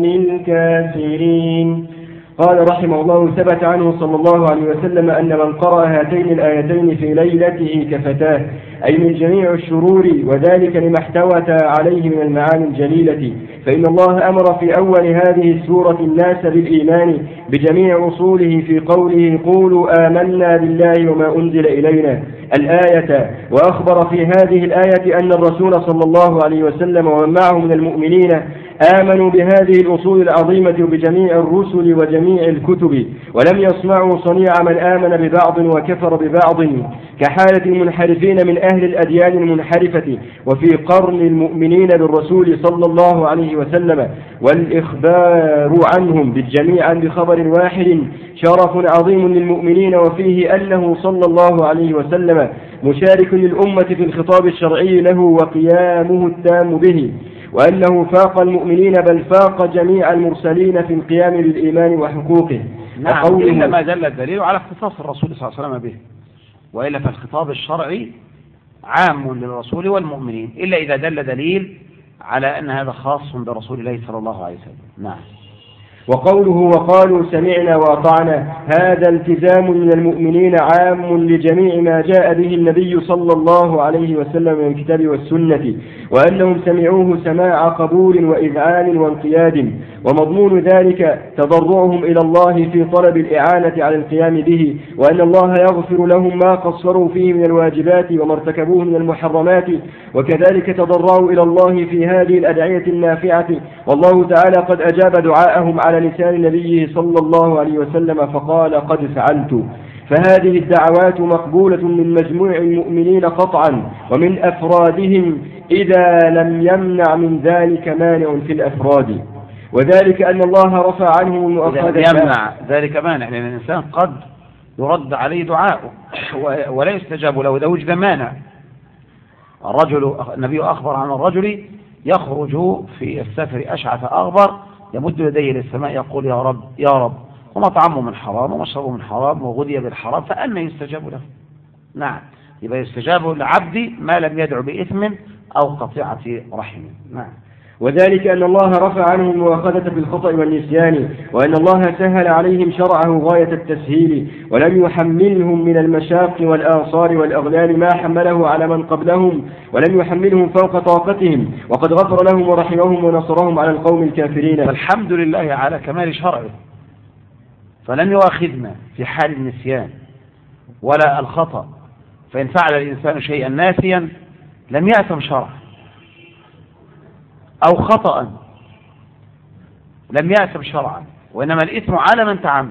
الكافرين. قال رحمه الله: ثبت عنه صلى الله عليه وسلم أن من قرأ هاتين الآيتين في ليلته كفتاه، أي من جميع الشرور، وذلك لما احتوت عليه من المعاني الجليلة. فإن الله أمر في أول هذه السورة الناس بالإيمان بجميع أصوله في قوله: قولوا آمنا بالله وما أنزل إلينا الآية، وأخبر في هذه الآية أن الرسول صلى الله عليه وسلم ومن معه من المؤمنين آمنوا بهذه الأصول العظيمة وبجميع الرسل وجميع الكتب، ولم يصنعوا صنيع من آمن ببعض وكفر ببعض كحالة المنحرفين من أهل الأديان المنحرفة. وفي قرن المؤمنين بالرسول صلى الله عليه وسلم والإخبار عنهم بالجميع بخبر واحد شرف عظيم للمؤمنين، وفيه أنه صلى الله عليه وسلم مشارك للأمة في الخطاب الشرعي له وقيامه التام به، وأنه فاق المؤمنين بل فاق جميع المرسلين في القيام بالإيمان وحقوقه. نعم، إلا ما دل الدليل على اختصاص الرسول صلى الله عليه وسلم به، وإلا فالخطاب الشرعي عام للرسول والمؤمنين، إلا إذا دل دليل على أن هذا خاص برسول الله صلى الله عليه وسلم. نعم. وقوله وقالوا سمعنا وأطعنا هذا التزام من المؤمنين عام لجميع ما جاء به النبي صلى الله عليه وسلم من الكتاب والسنة، وأنهم سمعوه سماع قبول وإذعان وانقياد، ومضمون ذلك تضرعهم إلى الله في طلب الإعانة على القيام به، وأن الله يغفر لهم ما قصروا فيه من الواجبات وما ارتكبوه من المحرمات، وكذلك تضرعوا إلى الله في هذه الأدعية النافعة، والله تعالى قد أجاب دعاءهم على لسان نبيه صلى الله عليه وسلم فقال: قد فعلت. فهذه الدعوات مقبولة من مجموع المؤمنين قطعا ومن أفرادهم إذا لم يمنع من ذلك مانع في الأفراد، وذلك أن الله رفع عنه المؤاخذة. يمنع ذلك مانع، لأن الإنسان قد يرد عليه دعاءه ولا يستجاب له إذا وجد مانع. النبي أخبر عن الرجل يخرج في السفر أشعث أغبر يمد يديه للسماء يقول: يا رب يا رب، ومطعمه من حرام ومشربه من حرام وغذي بالحرام، فأنا يستجاب له. نعم، يبقى يستجاب لعبدي ما لم يدعو بإثم أو قطيعة رحم. نعم. وذلك أن الله رفع عنهم المؤاخذة بالخطأ والنسيان، وأن الله سهل عليهم شرعه غاية التسهيل، ولم يحملهم من المشاق والآثار والأغلال ما حمله على من قبلهم، ولم يحملهم فوق طاقتهم، وقد غفر لهم ورحمهم ونصرهم على القوم الكافرين. فالحمد لله على كمال شرعه، فلم يؤاخذنا في حال النسيان ولا الخطأ، فإن فعل الإنسان شيئا ناسيا لم يأثم شرعا، أو خطأ لم يأثم شرعا، وإنما الإثم على من تعمد.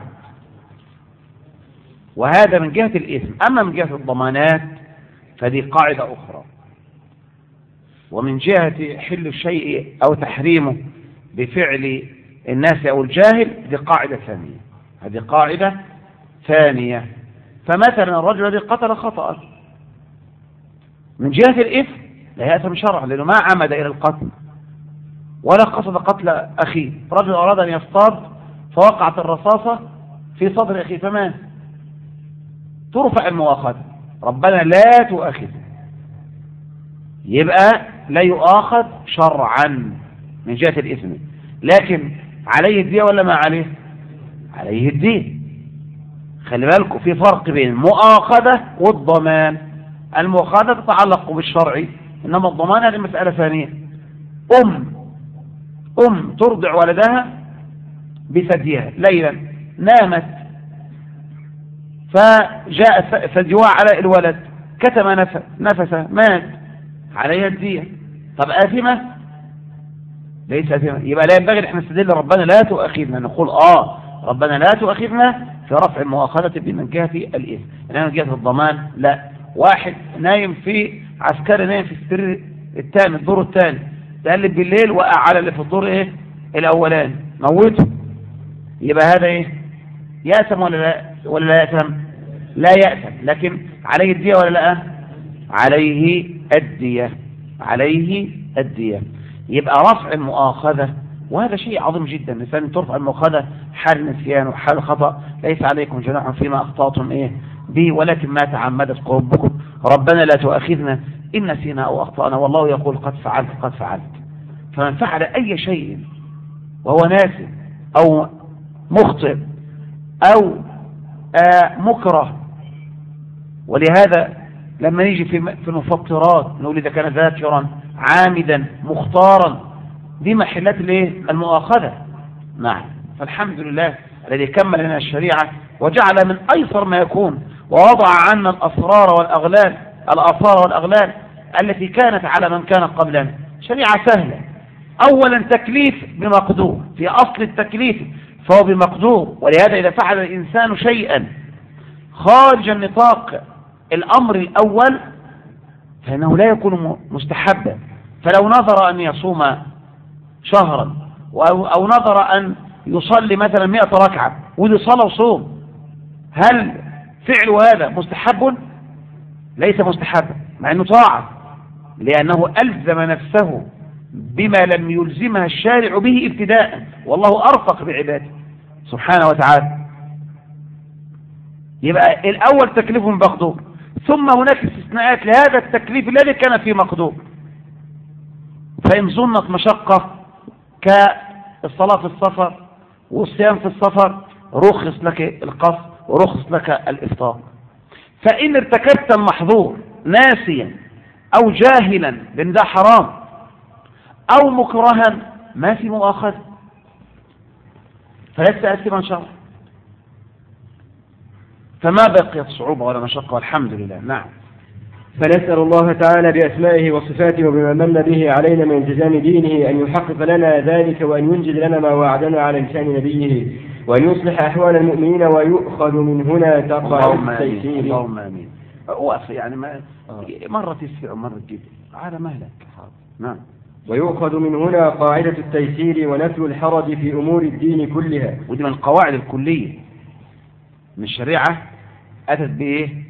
وهذا من جهة الإثم. أما من جهة الضمانات فدي قاعدة أخرى، ومن جهة حل الشيء أو تحريمه بفعل الناس أو الجاهل دي قاعدة ثانية. هذه قاعدة ثانية. فمثلا الرجل الذي قتل خطأ من جهة الإثم لا يأثم شرعا، لأنه ما عمد إلى القتل ولا قصد قتل أخيه. رجل أراد أن يصطاد فوقعت الرصاصة في صدر أخيه فمات، ترفع المؤاخذة، ربنا لا تؤاخذ، يبقى لا يؤاخذ شرعا من جهة الإثم، لكن عليه الدية ولا ما عليه؟ عليه الدية. خلي بالكم في فرق بين المؤاخذة والضمان. المؤاخذة تتعلق بالشرع، إنما الضمان هذه مسألة ثانية. أم ترضع ولدها بثديها ليلا، نامت فجاء ثديها على الولد، كتم نفسه مات، عليها الدية. طب آثمة؟ ليس آثمة. يبقى لا ينبغي ان احنا نستدل ربنا لا تؤاخذنا، نقول ربنا لا تؤاخذنا في رفع المؤاخذة من جهة الإثم، إنما من جهة الضمان لا. واحد نايم في عسكري نايم في السرير الثاني، الدور الثاني، تقلب بالليل وقع على اللي في الدور الأولاني، موته، يبقى هذا يأثم ولا لا يأثم؟ لا يأثم، لكن عليه الدية ولا لا؟ عليه الدية، عليه الدية. يبقى رفع المؤاخذة، وهذا شيء عظيم جدا، الإنسان ترفع المؤاخذة حال نسيان وحال خطأ، ليس عليكم جناح فيما أخطأتم به ولكن ما تعمدت قلوبكم، ربنا لا تؤاخذنا إن نسينا أو أخطأنا، والله يقول قد فعلت قد فعلت. فمن فعل أي شيء وهو ناسي أو مخطئ أو مكره، ولهذا لما نيجي في المفطرات نقول إذا كان ذاكرا عامدا مختارا، دي محلات المؤاخذة. نعم. فالحمد لله الذي كمل لنا الشريعة وجعل من أيسر ما يكون، ووضع عنا الأسرار والأغلال، الآثار والأغلال التي كانت على من كان قبلنا. شريعة سهلة. أولا تكليف بمقدور، في أصل التكليف فهو بمقدور، ولهذا إذا فعل الإنسان شيئا خارج النطاق الأمر الأول فإنه لا يكون مستحبا. فلو نظر أن يصوم شهرا أو نظر أن يصلي مثلا 100 ركعة ودي صلاة وصوم، هل فعل هذا مستحب؟ ليس مستحبا، مع أنه طاعة، لأنه ألزم نفسه بما لم يلزمها الشارع به ابتداء، والله أرفق بعباده سبحانه وتعالى. يبقى الأول تكليف بمقدور، ثم هناك استثناءات لهذا التكليف الذي كان فيه مقدور. فإن ظنت مشقة كالصلاة في السفر والصيام في السفر رخص لك القصر ورخص لك الإفطار. فإن ارتكبت المحظور ناسيا أو جاهلا بأن ده حرام أو مكرها ما في مؤاخذة، فلست آثما شرعا. فما بقيت صعوبة ولا مشقة والحمد لله. نعم. فنسأل الله تعالى بأسمائه وصفاته وبما من به علينا من التزام دينه أن يحقق لنا ذلك، وأن ينجز لنا ما وعدنا على لسان نبيه، وأن يصلح أحوال المؤمنين، ويؤخذ من هنا تقع التيسير. اللهم آمين. يعني مرة تسفع ومرة تجيب على مهلك. نعم. ويؤخذ من هنا قاعدة التيسير ونفي الحرج في أمور الدين كلها. ودي من القواعد الكلية من الشريعة، أتت بإيه؟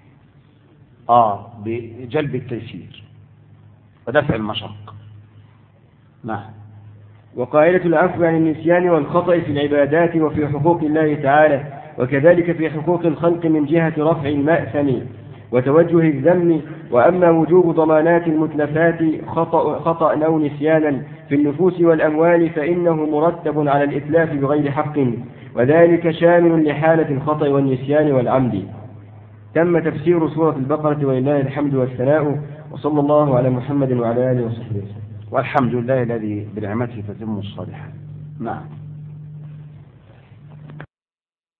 بجلب التيسير ودفع المشق. نعم. وقاعدة العفو عن النسيان والخطأ في العبادات وفي حقوق الله تعالى، وكذلك في حقوق الخلق من جهة رفع المأثم. وتوجه الذم. وأما وجوب ضمانات المتلفات خطأ أو نسيانا في النفوس والأموال فإنه مرتب على الإتلاف بغير حق، وذلك شامل لحالة الخطأ والنسيان والعمد. تم تفسير سورة البقرة ولله الحمد والثناء، وصلى الله على محمد وعلى آله وصحبه وسلم. والحمد لله الذي بنعمته تتم الصالحات. نعم.